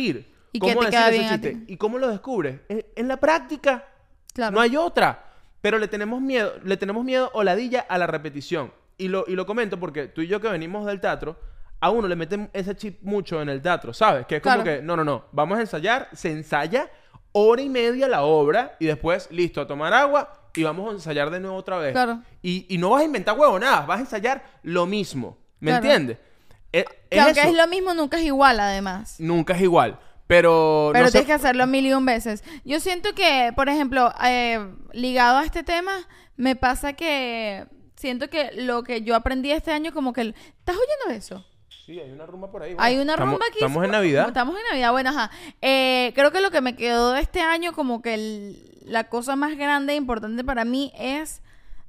Speaker 2: ¿Y que
Speaker 1: ¿Cómo
Speaker 2: te
Speaker 1: decir
Speaker 2: queda
Speaker 1: ese
Speaker 2: bien a
Speaker 1: chiste?
Speaker 2: ti?
Speaker 1: ¿Y cómo lo descubres? En, en la práctica.
Speaker 2: Claro.
Speaker 1: No hay otra. Pero le tenemos miedo, le tenemos miedo o ladilla a la repetición. Y lo, y lo comento porque tú y yo que venimos del teatro, a uno le meten ese chip mucho en el teatro, ¿sabes? Que es como
Speaker 2: Claro.
Speaker 1: que, no, no, no, vamos a ensayar, se ensaya hora y media la obra y después, listo, a tomar agua y vamos a ensayar de nuevo otra vez.
Speaker 2: Claro.
Speaker 1: Y, y no vas a inventar huevonadas, vas a ensayar lo mismo. ¿Me
Speaker 2: Claro.
Speaker 1: entiendes? Es,
Speaker 2: Que
Speaker 1: es
Speaker 2: aunque
Speaker 1: eso.
Speaker 2: es lo mismo, nunca es igual, además.
Speaker 1: Nunca es igual. Pero,
Speaker 2: Pero
Speaker 1: no sé-
Speaker 2: tienes que hacerlo mil y un veces. Yo siento que, por ejemplo, eh, ligado a este tema, me pasa que siento que lo que yo aprendí este año, como que... el- ¿Estás oyendo eso?
Speaker 1: Sí, hay una rumba por ahí.
Speaker 2: Hay
Speaker 1: bueno.
Speaker 2: una
Speaker 1: Estamos-
Speaker 2: rumba aquí.
Speaker 1: Estamos en Navidad.
Speaker 2: Estamos en Navidad, bueno, ajá. Eh, creo que lo que me quedó de este año, como que el- la cosa más grande e importante para mí es...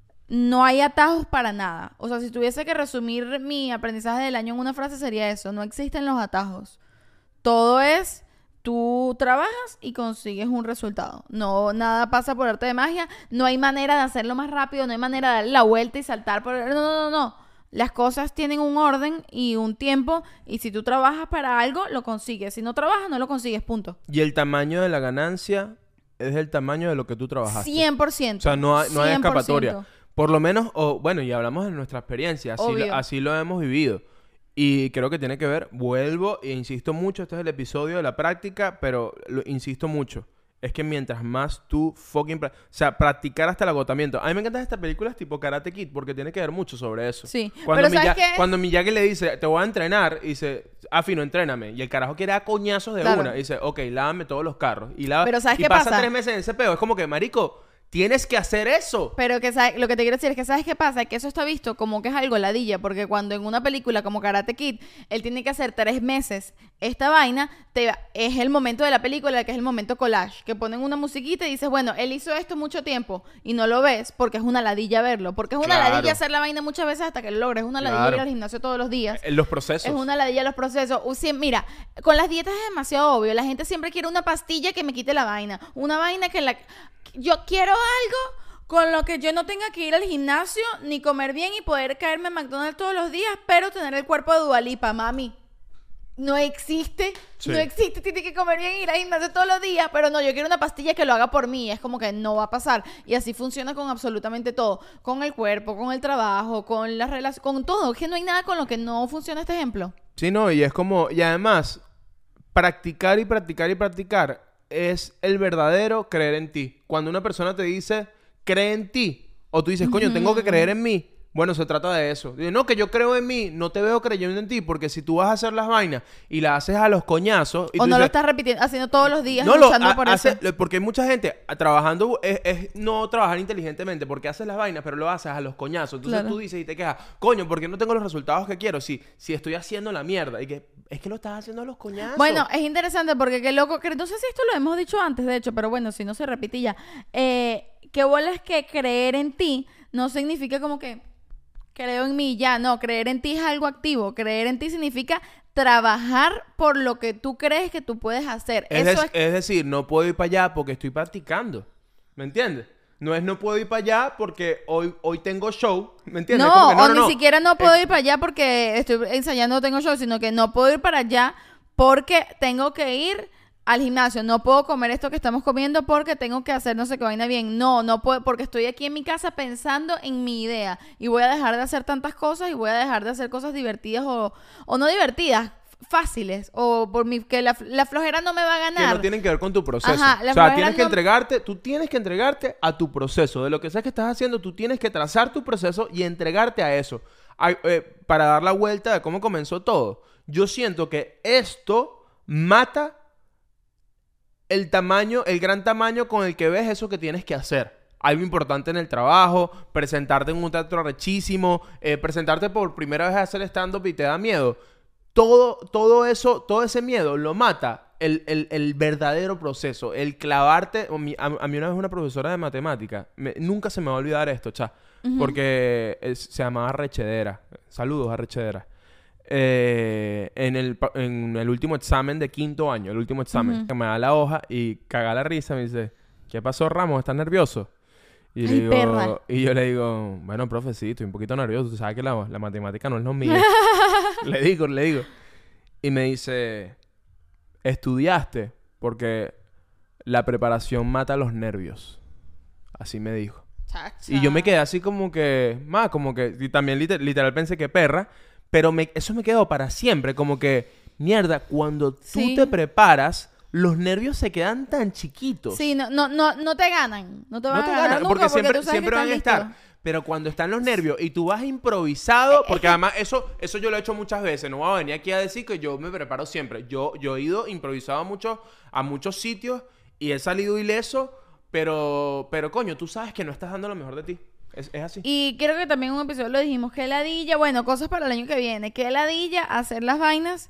Speaker 2: No hay atajos para nada. O sea, si tuviese que resumir mi aprendizaje del año en una frase, sería eso. No existen los atajos. Todo es... Tú trabajas y consigues un resultado. No, nada pasa por arte de magia. No hay manera de hacerlo más rápido. No hay manera de darle la vuelta y saltar por... No, no, no, no. Las cosas tienen un orden y un tiempo. Y si tú trabajas para algo, lo consigues. Si no trabajas, no lo consigues. Punto.
Speaker 1: Y el tamaño de la ganancia es el tamaño de lo que tú trabajaste.
Speaker 2: cien por ciento.
Speaker 1: O sea, no hay, no hay
Speaker 2: cien por ciento.
Speaker 1: escapatoria. Por lo menos, o bueno, y hablamos de nuestra experiencia. Así
Speaker 2: Obvio.
Speaker 1: lo, así lo hemos vivido. Y creo que tiene que ver, vuelvo e insisto mucho, este es el episodio de la práctica, pero lo insisto mucho. Es que mientras más tú fucking... pra- O sea, practicar hasta el agotamiento. A mí me encantan estas películas tipo Karate Kid porque tiene que ver mucho sobre eso.
Speaker 2: Sí.
Speaker 1: Cuando,
Speaker 2: Pero ¿sabes
Speaker 1: Miya-
Speaker 2: qué?
Speaker 1: cuando Miyagi le dice, te voy a entrenar, y dice, ah, fino, entréname. Y el carajo quiere dar coñazos de
Speaker 2: Claro.
Speaker 1: una. Y dice, ok, lávame todos los carros. Y, lava...
Speaker 2: Pero ¿sabes
Speaker 1: y
Speaker 2: qué
Speaker 1: pasa
Speaker 2: pasa?
Speaker 1: tres meses en ese peo. Es como que, marico, tienes que hacer eso.
Speaker 2: Pero que sabe- lo que te quiero decir es que ¿sabes qué pasa? Que eso está visto como que es algo ladilla, porque cuando en una película como Karate Kid, él tiene que hacer tres meses esta vaina, te, es el momento de la película que es el momento collage, que ponen una musiquita y dices, bueno, él hizo esto mucho tiempo y no lo ves porque es una ladilla verlo, porque es una
Speaker 1: Claro.
Speaker 2: ladilla hacer la vaina muchas veces hasta que lo logres, es una ladilla
Speaker 1: Claro.
Speaker 2: ir al gimnasio todos los días.
Speaker 1: En los procesos.
Speaker 2: Es una ladilla los procesos. U- siem- Mira, con las dietas es demasiado obvio. La gente siempre quiere una pastilla que me quite la vaina. Una vaina que la... Yo quiero algo con lo que yo no tenga que ir al gimnasio ni comer bien y poder caerme en McDonald's todos los días, pero tener el cuerpo de Dua Lipa, mami. No existe.
Speaker 1: Sí.
Speaker 2: No existe. Tiene que comer bien y ir al gimnasio todos los días, pero no, yo quiero una pastilla que lo haga por mí. Es como que no va a pasar. Y así funciona con absolutamente todo. Con el cuerpo, con el trabajo, con las relaciones, con todo. Es que no hay nada con lo que no funciona este ejemplo.
Speaker 1: Sí, no, y es como... Y además, practicar y practicar y practicar es el verdadero creer en ti. Cuando una persona te dice, cree en ti, o tú dices, coño, tengo que creer en mí. Bueno, se trata de eso. Dice, no, que yo creo en mí, no te veo creyendo en ti, porque si tú vas a hacer las vainas y las haces a los coñazos... Y
Speaker 2: O
Speaker 1: tú
Speaker 2: no lo
Speaker 1: dices,
Speaker 2: estás repitiendo, haciendo todos los días,
Speaker 1: no lo
Speaker 2: luchando
Speaker 1: ha-
Speaker 2: por
Speaker 1: hace-
Speaker 2: eso.
Speaker 1: lo- porque hay mucha gente ah, trabajando es, es no trabajar inteligentemente porque haces las vainas pero lo haces a los coñazos. Entonces
Speaker 2: Claro.
Speaker 1: tú dices y te quejas, coño, ¿por qué no tengo los resultados que quiero? Si, si estoy haciendo la mierda y que es que lo estás haciendo a los coñazos.
Speaker 2: Bueno, es interesante porque qué loco, que no sé si esto lo hemos dicho antes, de hecho, pero bueno, si no se repite ya. Eh, qué bola es que creer en ti no significa como que creo en mí, ya, no, creer en ti es algo activo. Creer en ti significa trabajar por lo que tú crees que tú puedes hacer.
Speaker 1: es,
Speaker 2: Eso
Speaker 1: des-
Speaker 2: es...
Speaker 1: es decir, no puedo ir para allá porque estoy practicando. ¿Me entiendes? No es no puedo ir para allá porque hoy, hoy tengo show. ¿Me entiendes?
Speaker 2: No,
Speaker 1: Como que
Speaker 2: o
Speaker 1: no,
Speaker 2: ni
Speaker 1: no.
Speaker 2: siquiera no puedo
Speaker 1: Eh,
Speaker 2: ir para allá porque estoy ensayando, no tengo show, sino que no puedo ir para allá porque tengo que ir al gimnasio. No puedo comer esto que estamos comiendo porque tengo que hacer no sé qué vaina bien. No, no puedo, porque estoy aquí en mi casa pensando en mi idea y voy a dejar de hacer tantas cosas y voy a dejar de hacer cosas divertidas o, o no divertidas, fáciles, o por mi, que la, la flojera no me va a
Speaker 1: Que
Speaker 2: ganar.
Speaker 1: no tienen que ver con tu proceso.
Speaker 2: Ajá, la
Speaker 1: o sea,
Speaker 2: flojera
Speaker 1: tienes que
Speaker 2: no-
Speaker 1: entregarte, tú tienes que entregarte a tu proceso. De lo que sea que estás haciendo, tú tienes que trazar tu proceso y entregarte a eso. Ay, eh, para dar la vuelta de cómo comenzó todo. Yo siento que esto mata el tamaño, el gran tamaño con el que ves eso que tienes que hacer. Algo importante en el trabajo, presentarte en un teatro rechísimo, eh, presentarte por primera vez a hacer stand-up y te da miedo. Todo, todo eso, todo ese miedo lo mata el, el, el verdadero proceso, el clavarte. o mi- A, a mí una vez una profesora de matemática, me- nunca se me va a olvidar esto, cha, porque es- se llamaba Rechedera. Saludos a Rechedera. Eh, en, el, pa- en el último examen de quinto año, el último examen,
Speaker 2: Ujú.
Speaker 1: que me da la hoja y caga la risa, me dice, ¿qué pasó, Ramos? ¿Estás nervioso? Y, le
Speaker 2: Ay,
Speaker 1: digo,
Speaker 2: perra.
Speaker 1: y yo le digo, bueno, profe, sí, estoy un poquito nervioso. Tú sabes que la, la matemática no es lo mío. Le digo, le digo. Y me dice, estudiaste porque la preparación mata los nervios. Así me dijo.
Speaker 2: Chacha.
Speaker 1: Y yo me quedé así como que... Más como que... Y también liter- literal pensé que perra. Pero me, eso me quedó para siempre. Como que... Mierda, cuando tú
Speaker 2: Sí.
Speaker 1: te preparas... Los nervios se quedan tan chiquitos.
Speaker 2: Sí, no, no, no, no te ganan. No te van
Speaker 1: No te
Speaker 2: a ganar
Speaker 1: ganan.
Speaker 2: nunca
Speaker 1: Porque siempre,
Speaker 2: tú sabes
Speaker 1: siempre
Speaker 2: que
Speaker 1: van a
Speaker 2: estás
Speaker 1: estar.
Speaker 2: listo.
Speaker 1: Pero cuando están los nervios y tú vas improvisado... Porque además eso, eso yo lo he hecho muchas veces. No voy a venir aquí a decir que yo me preparo siempre. Yo, yo he ido improvisado a muchos, a muchos sitios... Y he salido ileso... Pero, pero coño, tú sabes que no estás dando lo mejor de ti. Es, es así.
Speaker 2: Y creo que también en un episodio lo dijimos, que ladilla, bueno, cosas para el año que viene, que ladilla hacer las vainas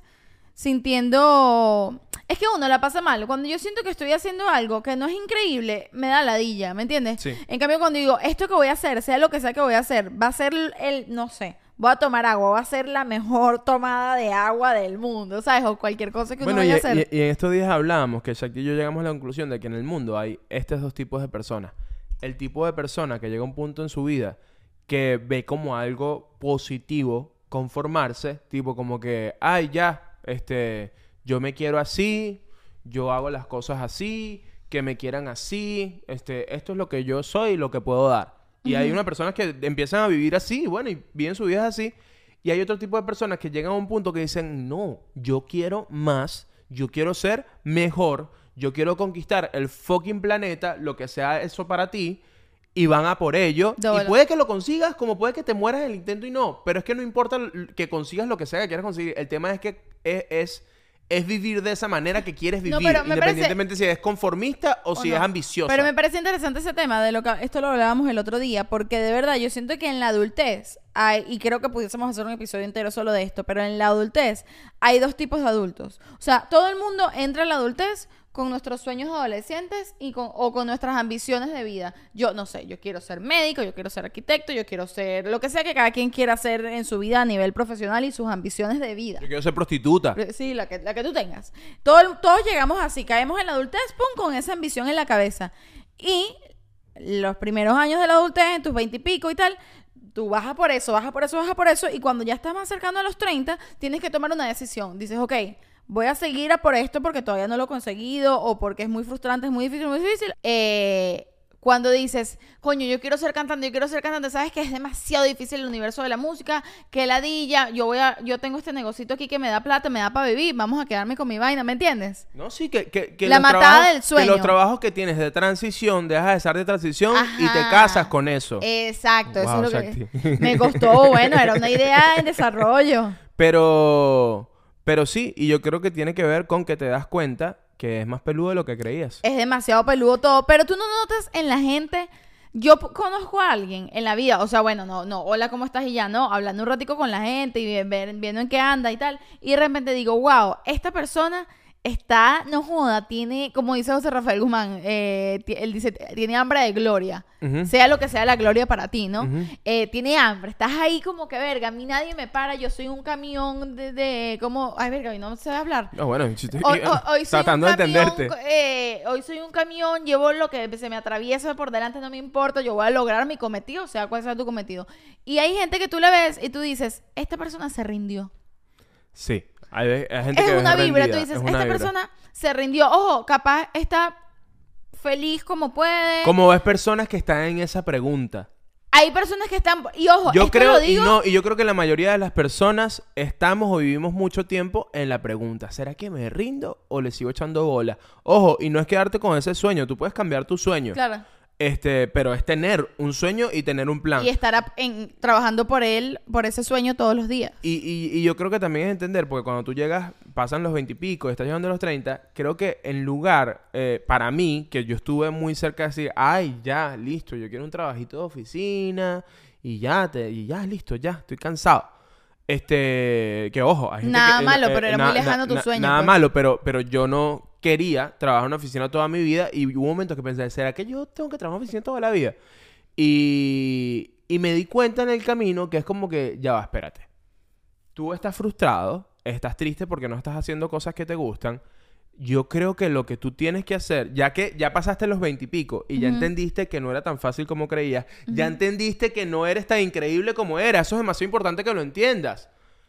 Speaker 2: sintiendo... Es que uno la pasa mal. Cuando yo siento que estoy haciendo algo que no es increíble, me da ladilla, ¿me entiendes?
Speaker 1: Sí.
Speaker 2: En cambio, cuando digo, esto que voy a hacer, sea lo que sea que voy a hacer, va a ser el, no sé, voy a tomar agua, va a ser la mejor tomada de agua del mundo, ¿sabes? O cualquier cosa que uno
Speaker 1: Bueno,
Speaker 2: vaya
Speaker 1: y,
Speaker 2: a hacer.
Speaker 1: y- y en estos días hablábamos que Shakti y yo llegamos a la conclusión de que en el mundo hay estos dos tipos de personas. El tipo de persona que llega a un punto en su vida que ve como algo positivo conformarse, tipo como que, ay, ya, este, yo me quiero así, yo hago las cosas así, que me quieran así, este, esto es lo que yo soy y lo que puedo dar. Y hay unas personas que empiezan a vivir así, bueno, y viven su vida así. Y hay otro tipo de personas que llegan a un punto que dicen, no, yo quiero más, yo quiero ser mejor, yo quiero conquistar el fucking planeta, lo que sea eso para ti, y van a por ello.
Speaker 2: Doble.
Speaker 1: Y puede que lo consigas, como puede que te mueras en el intento y no. Pero es que no importa l- que consigas lo que sea que quieras conseguir. El tema es que es, es, es vivir de esa manera que quieres
Speaker 2: No,
Speaker 1: vivir,
Speaker 2: pero me
Speaker 1: independientemente si es conformista o,
Speaker 2: O
Speaker 1: si
Speaker 2: no.
Speaker 1: es ambiciosa.
Speaker 2: Pero me parece interesante ese tema de lo que esto lo hablábamos el otro día, porque de verdad yo siento que en la adultez hay, y creo que pudiésemos hacer un episodio entero solo de esto, pero en la adultez hay dos tipos de adultos. O sea, todo el mundo entra en la adultez con nuestros sueños adolescentes y con, o con nuestras ambiciones de vida. Yo no sé, yo quiero ser médico, yo quiero ser arquitecto, yo quiero ser lo que sea que cada quien quiera hacer en su vida a nivel profesional y sus ambiciones de vida.
Speaker 1: Yo quiero ser prostituta.
Speaker 2: Sí, la que, la que tú tengas. Todo el- todos llegamos así, caemos en la adultez, pum, con esa ambición en la cabeza. Y los primeros años de la adultez, en tus veinte y pico y tal, tú bajas por eso, bajas por eso, bajas por eso, y cuando ya estás más cercano a los treinta, tienes que tomar una decisión. Dices, ok, voy a seguir a por esto porque todavía no lo he conseguido, o porque es muy frustrante, es muy difícil, muy difícil. Eh... Cuando dices, coño, yo quiero ser cantante, yo quiero ser cantante, sabes que es demasiado difícil el universo de la música, que ladilla, yo voy a, yo tengo este negocito aquí que me da plata, me da para vivir, vamos a quedarme con mi vaina, ¿me entiendes?
Speaker 1: No, sí, que, que, que
Speaker 2: La
Speaker 1: los
Speaker 2: matada
Speaker 1: trabajos-
Speaker 2: del sueño.
Speaker 1: Que los trabajos que tienes de transición, dejas de ser de transición y te
Speaker 2: Ajá.
Speaker 1: casas con eso.
Speaker 2: Exacto, eso
Speaker 1: Wow,
Speaker 2: es lo que
Speaker 1: Shakti.
Speaker 2: me costó, bueno, era una idea en desarrollo.
Speaker 1: Pero, pero sí, y yo creo que tiene que ver con que te das cuenta que es más peludo de lo que creías.
Speaker 2: Es demasiado peludo todo, pero tú no notas en la gente. Yo p- conozco a alguien en la vida, o sea, bueno, no, no, hola, ¿cómo estás? Y ya, no, hablando un ratico con la gente y ve- ver- viendo en qué anda y tal, y de repente digo, wow, esta persona está, no joda, tiene, como dice José Rafael Guzmán, eh, ti- él dice, tiene hambre de gloria,
Speaker 1: Ujú.
Speaker 2: sea lo que sea la gloria para ti, ¿no?
Speaker 1: Ujú.
Speaker 2: Eh, tiene hambre, estás ahí como que, verga, a mí nadie me para, yo soy un camión de, de como, ay, verga, a mí no se va a hablar.
Speaker 1: No, bueno, si te-
Speaker 2: Hoy, hoy- hoy soy
Speaker 1: tratando
Speaker 2: un
Speaker 1: de
Speaker 2: camión,
Speaker 1: entenderte.
Speaker 2: eh, hoy soy un camión, llevo lo que se me atraviesa por delante, no me importa, yo voy a lograr mi cometido, sea cual sea tu cometido. Y hay gente que tú la ves y tú dices, esta persona se rindió.
Speaker 1: Sí, hay, ve- hay gente
Speaker 2: Es
Speaker 1: que
Speaker 2: una
Speaker 1: es
Speaker 2: vibra,
Speaker 1: rendida,
Speaker 2: tú dices,
Speaker 1: es una
Speaker 2: esta
Speaker 1: vibra.
Speaker 2: persona se rindió. Ojo, capaz está feliz como puede.
Speaker 1: Como ves personas que están en esa pregunta.
Speaker 2: Hay personas que están, y ojo,
Speaker 1: Yo
Speaker 2: esto
Speaker 1: creo,
Speaker 2: lo
Speaker 1: y,
Speaker 2: digo,
Speaker 1: no, y yo creo que la mayoría de las personas estamos o vivimos mucho tiempo en la pregunta, ¿será que me rindo o le sigo echando bola? Ojo, y no es quedarte con ese sueño, tú puedes cambiar tu sueño.
Speaker 2: claro,
Speaker 1: Este, pero es tener un sueño y tener un plan.
Speaker 2: y estar ap- en- trabajando por él, por ese sueño todos los días.
Speaker 1: Y, y, y yo creo que también es entender, porque cuando tú llegas, pasan los veinte y pico, estás llegando a los treinta, creo que en lugar, eh, para mí, que yo estuve muy cerca de decir, ay, ya, listo, yo quiero un trabajito de oficina, y ya, te, y ya, listo, ya, estoy cansado. Este, que ojo, hay gente
Speaker 2: Nada
Speaker 1: que, eh,
Speaker 2: malo,
Speaker 1: eh,
Speaker 2: pero era
Speaker 1: na-
Speaker 2: muy lejano
Speaker 1: na-
Speaker 2: tu
Speaker 1: na-
Speaker 2: sueño,
Speaker 1: Nada
Speaker 2: pues.
Speaker 1: malo, pero, pero yo no quería trabajar en una oficina toda mi vida, y hubo momentos que pensé, ¿será que yo tengo que trabajar en una oficina toda la vida? Y, y me di cuenta en el camino que es como que, ya va, espérate. Tú estás frustrado, estás triste porque no estás haciendo cosas que te gustan. Yo creo que lo que tú tienes que hacer, ya que ya pasaste los veinte y pico y ya
Speaker 2: Ujú.
Speaker 1: entendiste que no era tan fácil como creías, ya entendiste que no eres tan increíble como eras. Eso es demasiado importante que lo entiendas.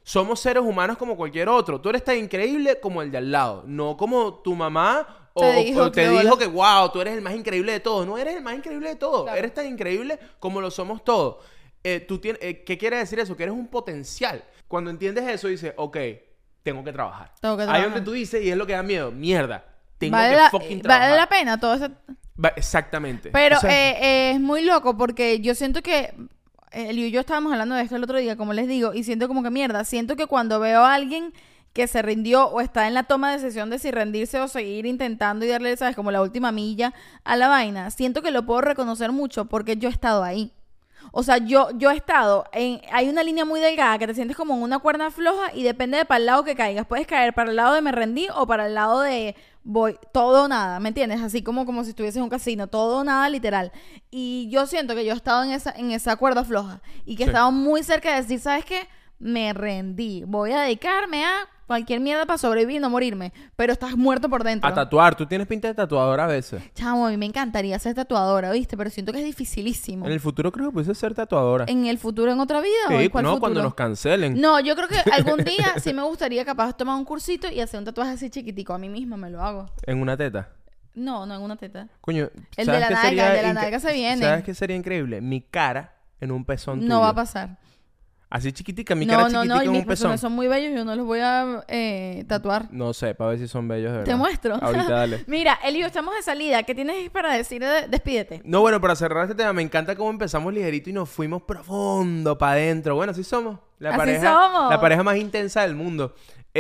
Speaker 1: Somos seres humanos como cualquier otro. Tú eres tan increíble como el de al lado. No como tu mamá o
Speaker 2: Te
Speaker 1: o-
Speaker 2: dijo
Speaker 1: o te
Speaker 2: que
Speaker 1: dijo
Speaker 2: hola.
Speaker 1: que, wow, tú eres el más increíble de todos. No eres el más increíble de todos.
Speaker 2: Claro.
Speaker 1: Eres tan increíble como lo somos todos. Eh, tú tienes, eh, ¿qué quiere decir eso? Que eres un potencial. Cuando entiendes eso, dices, ok, tengo que trabajar.
Speaker 2: Tengo que
Speaker 1: Ahí
Speaker 2: trabajar.
Speaker 1: donde tú dices, y es lo que da miedo, mierda, tengo
Speaker 2: Vale
Speaker 1: que
Speaker 2: la,
Speaker 1: fucking
Speaker 2: eh,
Speaker 1: trabajar.
Speaker 2: vale la pena todo eso.
Speaker 1: Va- Exactamente.
Speaker 2: Pero
Speaker 1: O sea,
Speaker 2: eh, eh, es muy loco porque yo siento que él y yo estábamos hablando de esto el otro día, como les digo, y siento como que mierda, siento que cuando veo a alguien que se rindió o está en la toma de decisión de si rendirse o seguir intentando y darle, ¿sabes? Como la última milla a la vaina, siento que lo puedo reconocer mucho porque yo he estado ahí. O sea, yo, yo he estado en... Hay una línea muy delgada que te sientes como en una cuerda floja y depende de para el lado que caigas. Puedes caer para el lado de me rendí o para el lado de voy todo o nada, ¿me entiendes? Así como, como si estuvieses en un casino, todo o nada literal. Y yo siento que yo he estado en esa, en esa cuerda floja y que he
Speaker 1: Sí.
Speaker 2: estado muy cerca de decir, ¿sabes qué? Me rendí. Voy a dedicarme a cualquier mierda para sobrevivir y no morirme. Pero estás muerto por dentro.
Speaker 1: a tatuar. Tú tienes pinta de tatuador a veces.
Speaker 2: Chamo, a mí me encantaría ser tatuadora, ¿viste? Pero siento que es dificilísimo.
Speaker 1: En el futuro creo que puedes ser tatuadora.
Speaker 2: ¿En el futuro, en otra vida o
Speaker 1: Sí,
Speaker 2: en cuál
Speaker 1: no,
Speaker 2: futuro?
Speaker 1: cuando nos cancelen.
Speaker 2: No, yo creo que algún día sí me gustaría capaz tomar un cursito y hacer un tatuaje así chiquitico. A mí misma me lo hago.
Speaker 1: En una teta.
Speaker 2: No, no en una teta.
Speaker 1: Coño,
Speaker 2: El
Speaker 1: ¿sabes
Speaker 2: de la
Speaker 1: qué
Speaker 2: nalga,
Speaker 1: sería
Speaker 2: el de la
Speaker 1: inca-
Speaker 2: nalga se viene.
Speaker 1: ¿Sabes qué sería increíble? Mi cara en un pezón tuyo.
Speaker 2: No va a pasar.
Speaker 1: Así chiquitica, mi
Speaker 2: no,
Speaker 1: cara
Speaker 2: no,
Speaker 1: chiquitica
Speaker 2: no, y
Speaker 1: en
Speaker 2: mis
Speaker 1: un pezón.
Speaker 2: pezones son muy bellos, yo no los voy a eh, tatuar.
Speaker 1: No sé, para ver si son bellos de verdad.
Speaker 2: Te muestro.
Speaker 1: Ahorita dale.
Speaker 2: Mira, Elio, estamos de salida. ¿Qué tienes para decir? de- Despídete.
Speaker 1: No, bueno, para cerrar este tema, me encanta cómo empezamos ligerito y nos fuimos profundo para adentro. Bueno, así somos. La
Speaker 2: Así
Speaker 1: pareja,
Speaker 2: somos.
Speaker 1: La pareja más intensa del mundo.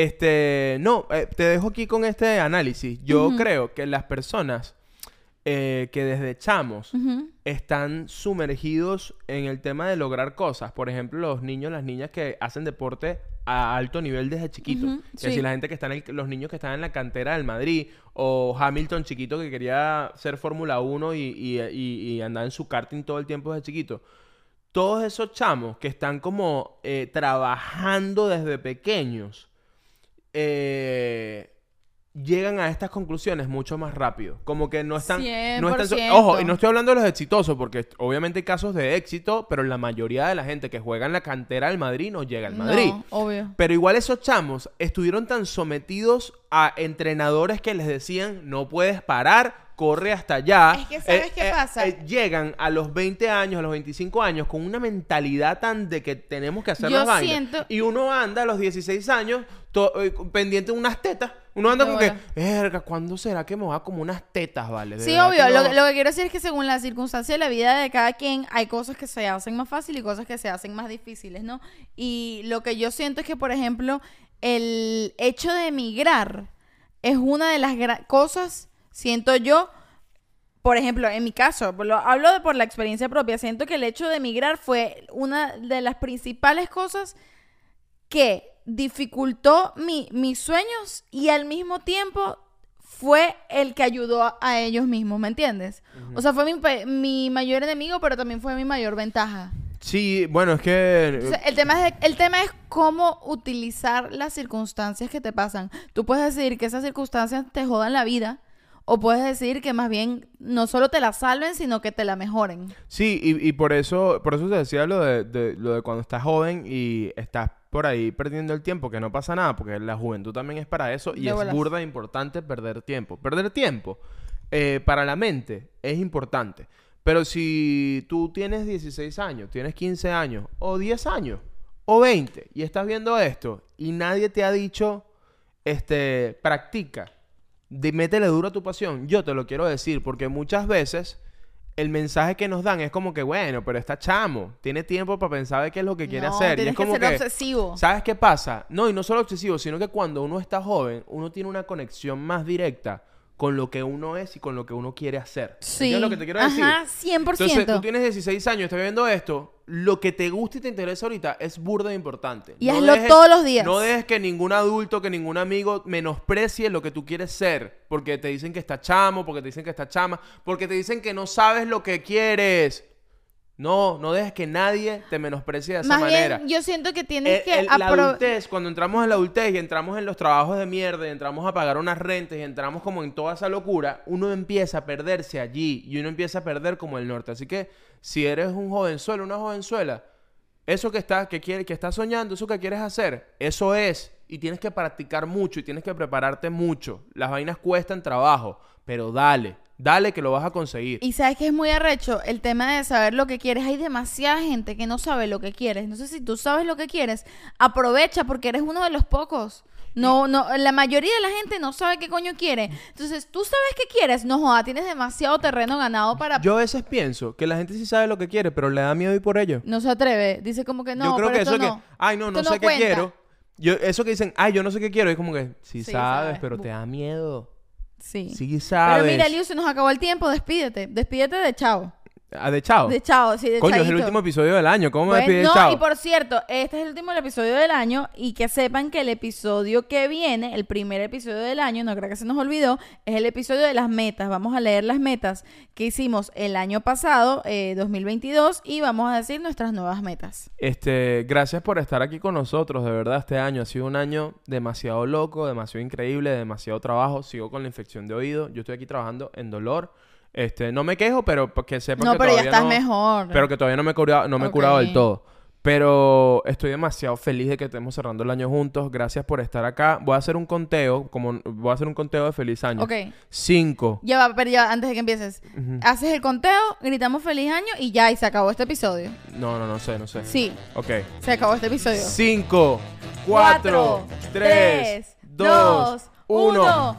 Speaker 1: Este, no, eh, te dejo aquí con este análisis. Yo
Speaker 2: Ujú.
Speaker 1: creo que las personas eh, que desde chamos
Speaker 2: Ujú.
Speaker 1: están sumergidos en el tema de lograr cosas. Por ejemplo, los niños, las niñas que hacen deporte a alto nivel desde chiquito.
Speaker 2: Ujú,
Speaker 1: Que
Speaker 2: sí.
Speaker 1: si la gente que está en el- los niños que están en la cantera del Madrid, o Hamilton chiquito que quería ser Fórmula uno y, y, y, y andar en su karting todo el tiempo desde chiquito. Todos esos chamos que están como eh, trabajando desde pequeños, eh, llegan a estas conclusiones mucho más rápido. Como que no están... No están so-
Speaker 2: cien por ciento.
Speaker 1: Ojo, y no estoy hablando de los exitosos, porque obviamente hay casos de éxito, pero la mayoría de la gente que juega en la cantera del Madrid no llega al Madrid.
Speaker 2: No, obvio.
Speaker 1: Pero igual esos chamos estuvieron tan sometidos a entrenadores que les decían, no puedes parar, corre hasta allá.
Speaker 2: Es que, ¿sabes qué pasa?
Speaker 1: llegan a los veinte años, a los veinticinco años, con una mentalidad tan de que tenemos que hacer
Speaker 2: Yo
Speaker 1: las vainas.
Speaker 2: siento-
Speaker 1: Y uno anda a los dieciséis años to- eh, pendiente de unas tetas. Uno anda
Speaker 2: De
Speaker 1: con que,
Speaker 2: bola.
Speaker 1: verga, ¿cuándo será que me va como unas tetas, vale? De
Speaker 2: Sí,
Speaker 1: verdad
Speaker 2: obvio.
Speaker 1: que
Speaker 2: Lo,
Speaker 1: no".
Speaker 2: que- lo que quiero decir es que según la circunstancia de la vida de cada quien, hay cosas que se hacen más fácil y cosas que se hacen más difíciles, ¿no? Y lo que yo siento es que, por ejemplo, el hecho de emigrar es una de las gra- cosas, siento yo, por ejemplo, en mi caso, lo, hablo de por la experiencia propia, siento que el hecho de emigrar fue una de las principales cosas que dificultó mi- mis sueños y al mismo tiempo fue el que ayudó a, a ellos mismos, ¿me entiendes? O sea, fue mi, pe- mi mayor enemigo, pero también fue mi mayor ventaja.
Speaker 1: Sí, bueno, es que...
Speaker 2: O sea, el, tema es de- el tema es cómo utilizar las circunstancias que te pasan. Tú puedes decir que esas circunstancias te jodan la vida o puedes decir que más bien no solo te la salven, sino que te la mejoren.
Speaker 1: Sí, y, y por eso por eso te decía lo de, de- lo de cuando estás joven y estás por ahí perdiendo el tiempo, que no pasa nada, porque la juventud también es para eso y
Speaker 2: De
Speaker 1: es
Speaker 2: bolas.
Speaker 1: burda de importante perder tiempo. Perder tiempo eh, para la mente es importante, pero si tú tienes dieciséis años, tienes quince años, o diez años, o veinte, y estás viendo esto y nadie te ha dicho, este, practica, de, métele duro a tu pasión, yo te lo quiero decir, porque muchas veces el mensaje que nos dan es como que, bueno, pero está chamo, tiene tiempo para pensar de qué es lo que quiere
Speaker 2: No,
Speaker 1: hacer. Y
Speaker 2: tienes
Speaker 1: es como
Speaker 2: que ser
Speaker 1: que,
Speaker 2: obsesivo.
Speaker 1: ¿sabes qué pasa? No, y no solo obsesivo, sino que cuando uno está joven, uno tiene una conexión más directa con lo que uno es y con lo que uno quiere hacer.
Speaker 2: Sí.
Speaker 1: ¿Entiendes lo que te quiero decir?
Speaker 2: Ajá, cien por ciento.
Speaker 1: Entonces, tú tienes dieciséis años, estás viendo esto, lo que te gusta y te interesa ahorita es burda de importante.
Speaker 2: Y hazlo todos los días.
Speaker 1: No dejes que ningún adulto, que ningún amigo menosprecie lo que tú quieres ser. Porque te dicen que está chamo, porque te dicen que está chama, porque te dicen que no sabes lo que quieres. No, no dejes que nadie te menosprecie de esa
Speaker 2: Más
Speaker 1: manera.
Speaker 2: bien, yo siento que tienes
Speaker 1: El-
Speaker 2: que
Speaker 1: el- la
Speaker 2: apro-
Speaker 1: adultez, cuando entramos en la adultez y entramos en los trabajos de mierda y entramos a pagar unas rentas y entramos como en toda esa locura, uno empieza a perderse allí y uno empieza a perder como el norte. Así que si eres un jovenzuelo, una jovenzuela, Eso que estás que quiere, que estás soñando, eso que quieres hacer, eso es. Y tienes que practicar mucho y tienes que prepararte mucho. Las vainas cuestan trabajo, pero dale, dale que lo vas a conseguir.
Speaker 2: Y sabes que es muy arrecho el tema de saber lo que quieres. Hay demasiada gente que no sabe lo que quieres. Entonces, si tú sabes lo que quieres, aprovecha porque eres uno de los pocos. No, no, la mayoría de la gente no sabe qué coño quiere. Entonces, tú sabes qué quieres. No joda, tienes demasiado terreno ganado para...
Speaker 1: Yo a veces pienso que la gente sí sabe lo que quiere, pero le da miedo ir por ello.
Speaker 2: No se atreve. Dice como que no,
Speaker 1: yo creo
Speaker 2: pero
Speaker 1: que
Speaker 2: esto
Speaker 1: eso
Speaker 2: no.
Speaker 1: que, ay, no, no
Speaker 2: Esto
Speaker 1: sé
Speaker 2: no
Speaker 1: qué
Speaker 2: cuenta.
Speaker 1: quiero. Yo, eso que dicen, ay, yo no sé qué quiero, es como que, sí,
Speaker 2: Sí,
Speaker 1: sabes,
Speaker 2: sabes.
Speaker 1: pero te da miedo.
Speaker 2: Sí.
Speaker 1: Sí sabes.
Speaker 2: Pero mira, Liu, se nos acabó el tiempo. Despídete. Despídete de chao.
Speaker 1: Ah, de chao.
Speaker 2: De chao, sí, de
Speaker 1: Coño, es el
Speaker 2: chaito.
Speaker 1: último episodio del año. ¿Cómo me
Speaker 2: Bueno,
Speaker 1: despides
Speaker 2: no,
Speaker 1: chao?
Speaker 2: y por cierto, este es el último episodio del año y que sepan que el episodio que viene, el primer episodio del año, no creo que se nos olvidó, es el episodio de las metas. Vamos a leer las metas que hicimos el año pasado, eh, dos mil veintidós, y vamos a decir nuestras nuevas metas.
Speaker 1: Este, gracias por estar aquí con nosotros. De verdad, este año ha sido un año demasiado loco, demasiado increíble, demasiado trabajo. Sigo con la infección de oído. Yo estoy aquí trabajando en dolor. Este, no me quejo, pero que sepan
Speaker 2: No,
Speaker 1: que
Speaker 2: pero ya
Speaker 1: todavía
Speaker 2: estás
Speaker 1: no,
Speaker 2: mejor.
Speaker 1: pero que todavía no me he curado, no me he
Speaker 2: Ok.
Speaker 1: curado del todo. Pero estoy demasiado feliz de que estemos cerrando el año juntos. Gracias por estar acá. Voy a hacer un conteo, como voy a hacer un conteo de feliz año.
Speaker 2: Ok.
Speaker 1: Cinco.
Speaker 2: Ya va, pero ya, antes de que empieces.
Speaker 1: Ujú.
Speaker 2: Haces el conteo, gritamos feliz año y ya, y se acabó este episodio.
Speaker 1: No, no, no sé, no sé.
Speaker 2: Sí,
Speaker 1: Ok.
Speaker 2: se acabó este episodio.
Speaker 1: Cinco, cuatro, tres, dos, uno.